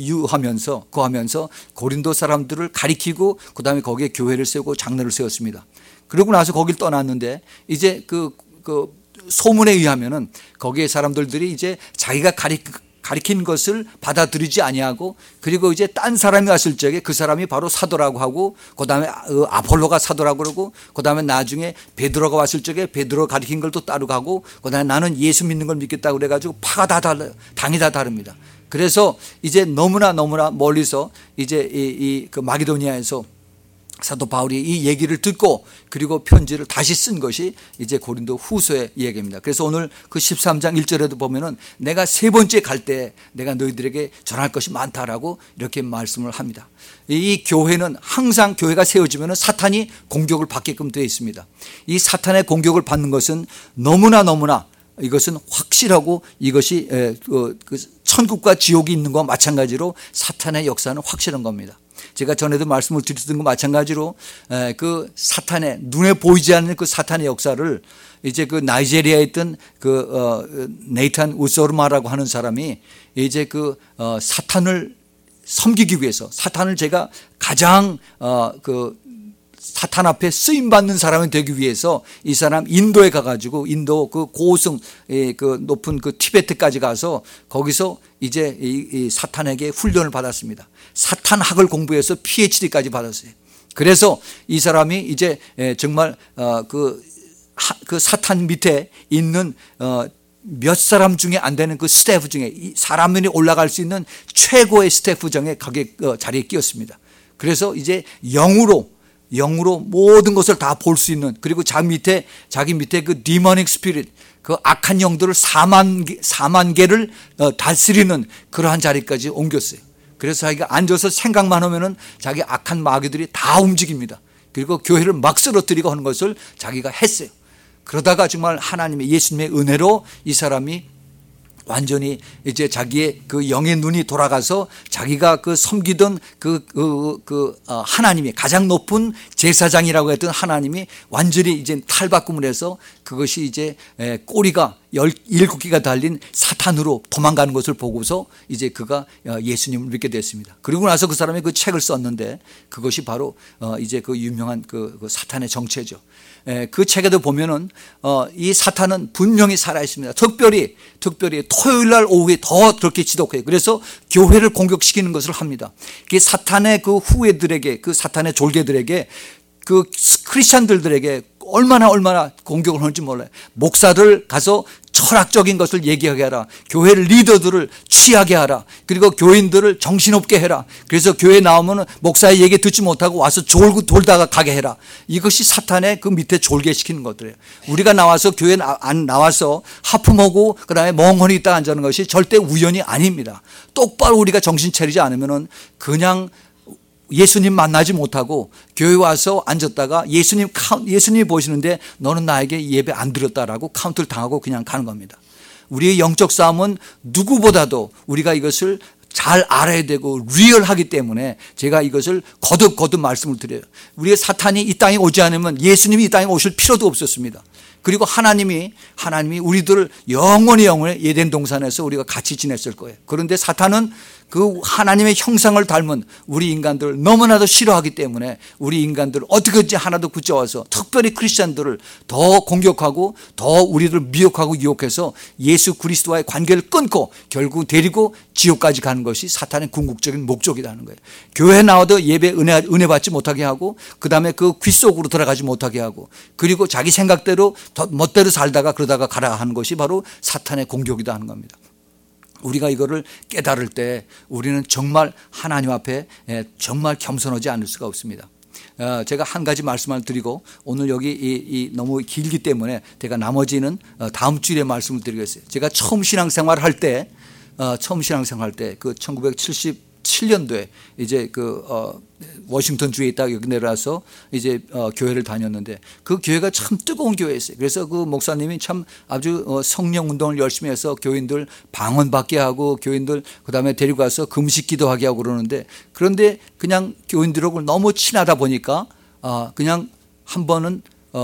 거하면서 고린도 사람들을 가리키고 그다음에 거기에 교회를 세우고 장로를 세웠습니다. 그러고 나서 거길 떠났는데 이제 그 소문에 의하면은 거기에 사람들이 이제 자기가 가리킨 것을 받아들이지 아니하고 그리고 이제 딴 사람이 왔을 적에 그 사람이 바로 사도라고 하고 그다음에 아폴로가 사도라고 그러고 그다음에 나중에 베드로가 왔을 적에 베드로 가리킨 걸 또 따르고 하고 그다음에 나는 예수 믿는 걸 믿겠다고 그래가지고 파가 다 달라요. 당이 다 다릅니다. 그래서 이제 너무나 멀리서 이제 그 마게도니아에서 사도 바울이 이 얘기를 듣고 그리고 편지를 다시 쓴 것이 이제 고린도 후서의 얘기입니다. 그래서 오늘 그 13장 1절에도 보면은 내가 세 번째 갈 때 내가 너희들에게 전할 것이 많다라고 이렇게 말씀을 합니다. 이 교회는 항상 교회가 세워지면은 사탄이 공격을 받게끔 되어 있습니다. 이 사탄의 공격을 받는 것은 너무나 이것은 확실하고 이것이 천국과 지옥이 있는 것과 마찬가지로 사탄의 역사는 확실한 겁니다. 제가 전에도 말씀을 드렸던 것 마찬가지로 그 사탄의 눈에 보이지 않는 그 사탄의 역사를 이제 그 나이지리아에 있던 그 네이탄 우소르마라고 하는 사람이 이제 그 사탄을 섬기기 위해서 사탄을 제가 가장 그 사탄 앞에 쓰임 받는 사람이 되기 위해서 이 사람 인도에 가가지고 인도 그 고승 그 높은 그 티베트까지 가서 거기서 이제 이 사탄에게 훈련을 받았습니다. 사탄학을 공부해서 PhD까지 받았어요. 그래서 이 사람이 이제 정말 그 사탄 밑에 있는 몇 사람 중에 안 되는 그 스태프 중에 사람들이 올라갈 수 있는 최고의 스태프 중에 거기에 자리에 끼었습니다. 그래서 이제 영으로 모든 것을 다 볼 수 있는 그리고 자기 밑에 그 디모닉 스피릿 그 악한 영들을 4만 개를 다스리는 그러한 자리까지 옮겼어요. 그래서 자기가 앉아서 생각만 하면은 자기 악한 마귀들이 다 움직입니다. 그리고 교회를 막 쓰러뜨리고 하는 것을 자기가 했어요. 그러다가 정말 하나님의 예수님의 은혜로 이 사람이 완전히 이제 자기의 그 영의 눈이 돌아가서 자기가 그 섬기던 하나님이 가장 높은 제사장이라고 했던 하나님이 완전히 이제 탈바꿈을 해서 그것이 이제 꼬리가 17개가 달린 사탄으로 도망가는 것을 보고서 이제 그가 예수님을 믿게 됐습니다. 그리고 나서 그 사람이 그 책을 썼는데 그것이 바로 이제 그 유명한 그 사탄의 정체죠. 그 책에도 보면은 이 사탄은 분명히 살아 있습니다. 특별히 토요일 날 오후에 더 그렇게 지독해요. 그래서 교회를 공격시키는 것을 합니다. 그 사탄의 그 후예들에게 그 사탄의 졸개들에게 그 크리스천들에게 얼마나 공격을 하는지 몰라요. 목사들 가서 철학적인 것을 얘기하게 하라. 교회 리더들을 취하게 하라. 그리고 교인들을 정신없게 해라. 그래서 교회에 나오면 목사의 얘기 듣지 못하고 와서 졸고 돌다가 가게 해라. 이것이 사탄의 그 밑에 졸개시키는 것들이에요. 우리가 나와서 교회 안 나와서 하품하고 그다음에 멍하니 있다 앉는 것이 절대 우연이 아닙니다. 똑바로 우리가 정신 차리지 않으면 그냥 예수님 만나지 못하고 교회 와서 앉았다가 예수님이 보시는데 너는 나에게 예배 안 드렸다라고 카운트를 당하고 그냥 가는 겁니다. 우리의 영적 싸움은 누구보다도 우리가 이것을 잘 알아야 되고 리얼하기 때문에 제가 이것을 거듭 말씀을 드려요. 우리의 사탄이 이 땅에 오지 않으면 예수님이 이 땅에 오실 필요도 없었습니다. 그리고 하나님이 우리들을 영원히 에덴 동산에서 우리가 같이 지냈을 거예요. 그런데 사탄은 그 하나님의 형상을 닮은 우리 인간들을 너무나도 싫어하기 때문에 우리 인간들을 어떻게든지 하나도 붙잡아서 특별히 크리스찬들을 더 공격하고 더 우리를 미혹하고 유혹해서 예수 그리스도와의 관계를 끊고 결국 데리고 지옥까지 가는 것이 사탄의 궁극적인 목적이라는 거예요. 교회 나와도 예배 은혜 받지 못하게 하고 그 다음에 그 귀 속으로 들어가지 못하게 하고 그리고 자기 생각대로 더 멋대로 살다가 그러다가 가라 하는 것이 바로 사탄의 공격이다 하는 겁니다. 우리가 이거를 깨달을 때 우리는 정말 하나님 앞에 정말 겸손하지 않을 수가 없습니다. 제가 한 가지 말씀을 드리고 오늘 여기 너무 길기 때문에 제가 나머지는 다음 주에 말씀을 드리겠어요. 제가 처음 신앙생활 할 때 그 1977년도에 이제 워싱턴 주에 있다가 여기 내려와서 이제 교회를 다녔는데 그 교회가 참 뜨거운 교회였어요. 그래서 그 목사님이 참 아주 성령 운동을 열심히 해서 교인들 방언받게 하고 교인들 그다음에 데리고 가서 금식 기도하게 하고 그러는데 그런데 그냥 교인들하고 너무 친하다 보니까 그냥 한 번은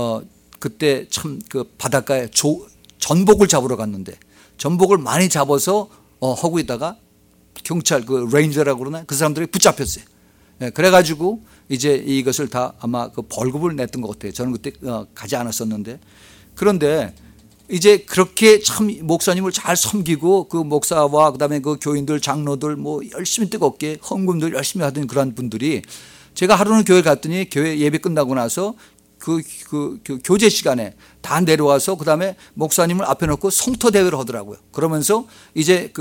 그때 참 그 바닷가에 전복을 잡으러 갔는데 전복을 많이 잡아서 하고 있다가 경찰 그 레인저라고 그러나 그 사람들이 붙잡혔어요. 그래가지고 이제 이것을 다 아마 그 벌금을 냈던 것 같아요. 저는 그때 가지 않았었는데 그런데 이제 그렇게 참 목사님을 잘 섬기고 그 목사와 그다음에 그 교인들 장로들 뭐 열심히 뜨겁게 헌금들 열심히 하던 그런 분들이 제가 하루는 교회 갔더니 교회 예배 끝나고 나서 그 교제 시간에 다 내려와서 그다음에 목사님을 앞에 놓고 성토 대회를 하더라고요. 그러면서 이제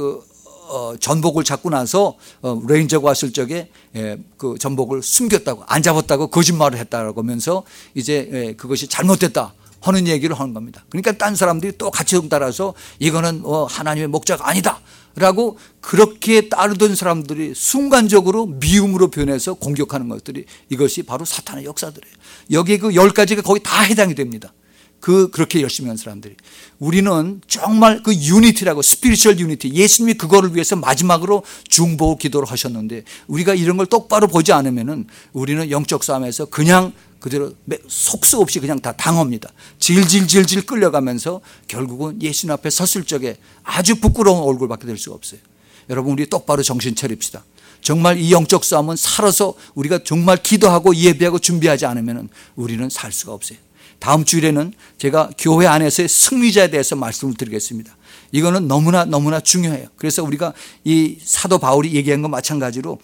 전복을 잡고 나서 레인저가 왔을 적에 그 전복을 숨겼다고 안 잡았다고 거짓말을 했다라고 하면서 이제 그것이 잘못됐다 하는 얘기를 하는 겁니다. 그러니까 딴 사람들이 또 같이 따라서 이거는 하나님의 목자가 아니다 라고 그렇게 따르던 사람들이 순간적으로 미움으로 변해서 공격하는 것들이 이것이 바로 사탄의 역사들이에요. 여기 그 10가지가 거의 다 해당이 됩니다. 그렇게 열심히 한 사람들이. 우리는 정말 그 유니티라고 스피리추얼 유니티 예수님이 그거를 위해서 마지막으로 중보고 기도를 하셨는데 우리가 이런 걸 똑바로 보지 않으면은 우리는 영적 싸움에서 그냥 그대로 속수 없이 그냥 다 당합니다. 질질 끌려가면서 결국은 예수님 앞에 섰을 적에 아주 부끄러운 얼굴밖에 될 수가 없어요. 여러분 우리 똑바로 정신 차립시다. 정말 이 영적 싸움은 살아서 우리가 정말 기도하고 예배하고 준비하지 않으면 우리는 살 수가 없어요. 다음 주일에는 제가 교회 안에서의 승리자에 대해서 말씀을 드리겠습니다. 이거는 너무나 중요해요. 그래서 우리가 이 사도 바울이 얘기한 것 마찬가지로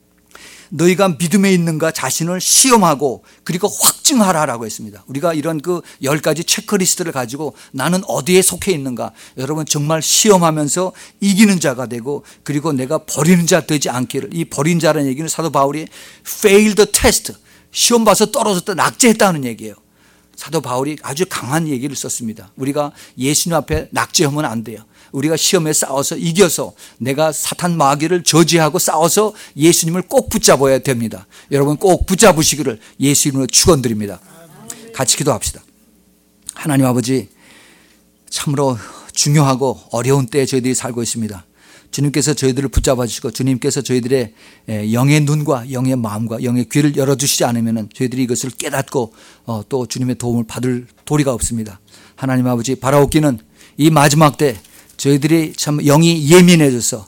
너희가 믿음에 있는가 자신을 시험하고 그리고 확증하라라고 했습니다. 우리가 이런 그 10가지 체크리스트를 가지고 나는 어디에 속해 있는가 여러분 정말 시험하면서 이기는 자가 되고 그리고 내가 버리는 자 되지 않기를. 이 버린 자라는 얘기는 사도 바울이 failed the test 시험 봐서 떨어졌다 낙제했다는 얘기예요. 사도 바울이 아주 강한 얘기를 썼습니다. 우리가 예수님 앞에 낙제하면 안 돼요. 우리가 시험에 싸워서 이겨서 내가 사탄 마귀를 저지하고 싸워서 예수님을 꼭 붙잡아야 됩니다. 여러분 꼭 붙잡으시기를 예수 이름으로 축원드립니다. 같이 기도합시다. 하나님 아버지 참으로 중요하고 어려운 때에 저희들이 살고 있습니다. 주님께서 저희들을 붙잡아 주시고 주님께서 저희들의 영의 눈과 영의 마음과 영의 귀를 열어주시지 않으면 저희들이 이것을 깨닫고 또 주님의 도움을 받을 도리가 없습니다. 하나님 아버지 바라옵기는 이 마지막 때 저희들이 참 영이 예민해져서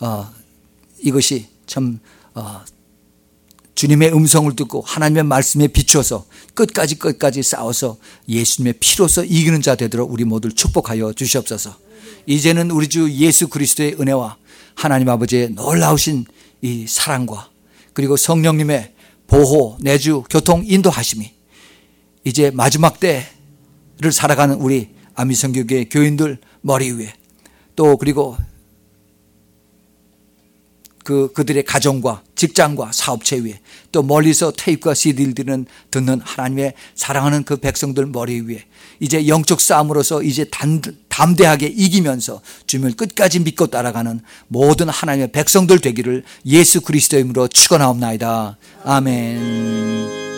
이것이 참 주님의 음성을 듣고 하나님의 말씀에 비추어서 끝까지 싸워서 예수님의 피로서 이기는 자 되도록 우리 모두를 축복하여 주시옵소서. 이제는 우리 주 예수 그리스도의 은혜와 하나님 아버지의 놀라우신 이 사랑과 그리고 성령님의 보호, 내주, 교통, 인도하심이 이제 마지막 때를 살아가는 우리 아미성교회 교인들 머리 위에 또 그리고 그들의 가정과 직장과 사업체 위에 또 멀리서 테이프와 CD를 듣는 하나님의 사랑하는 그 백성들 머리 위에 이제 영적 싸움으로서 이제 담대하게 이기면서 주님을 끝까지 믿고 따라가는 모든 하나님의 백성들 되기를 예수 그리스도의 이름으로 축원하옵나이다. 아멘.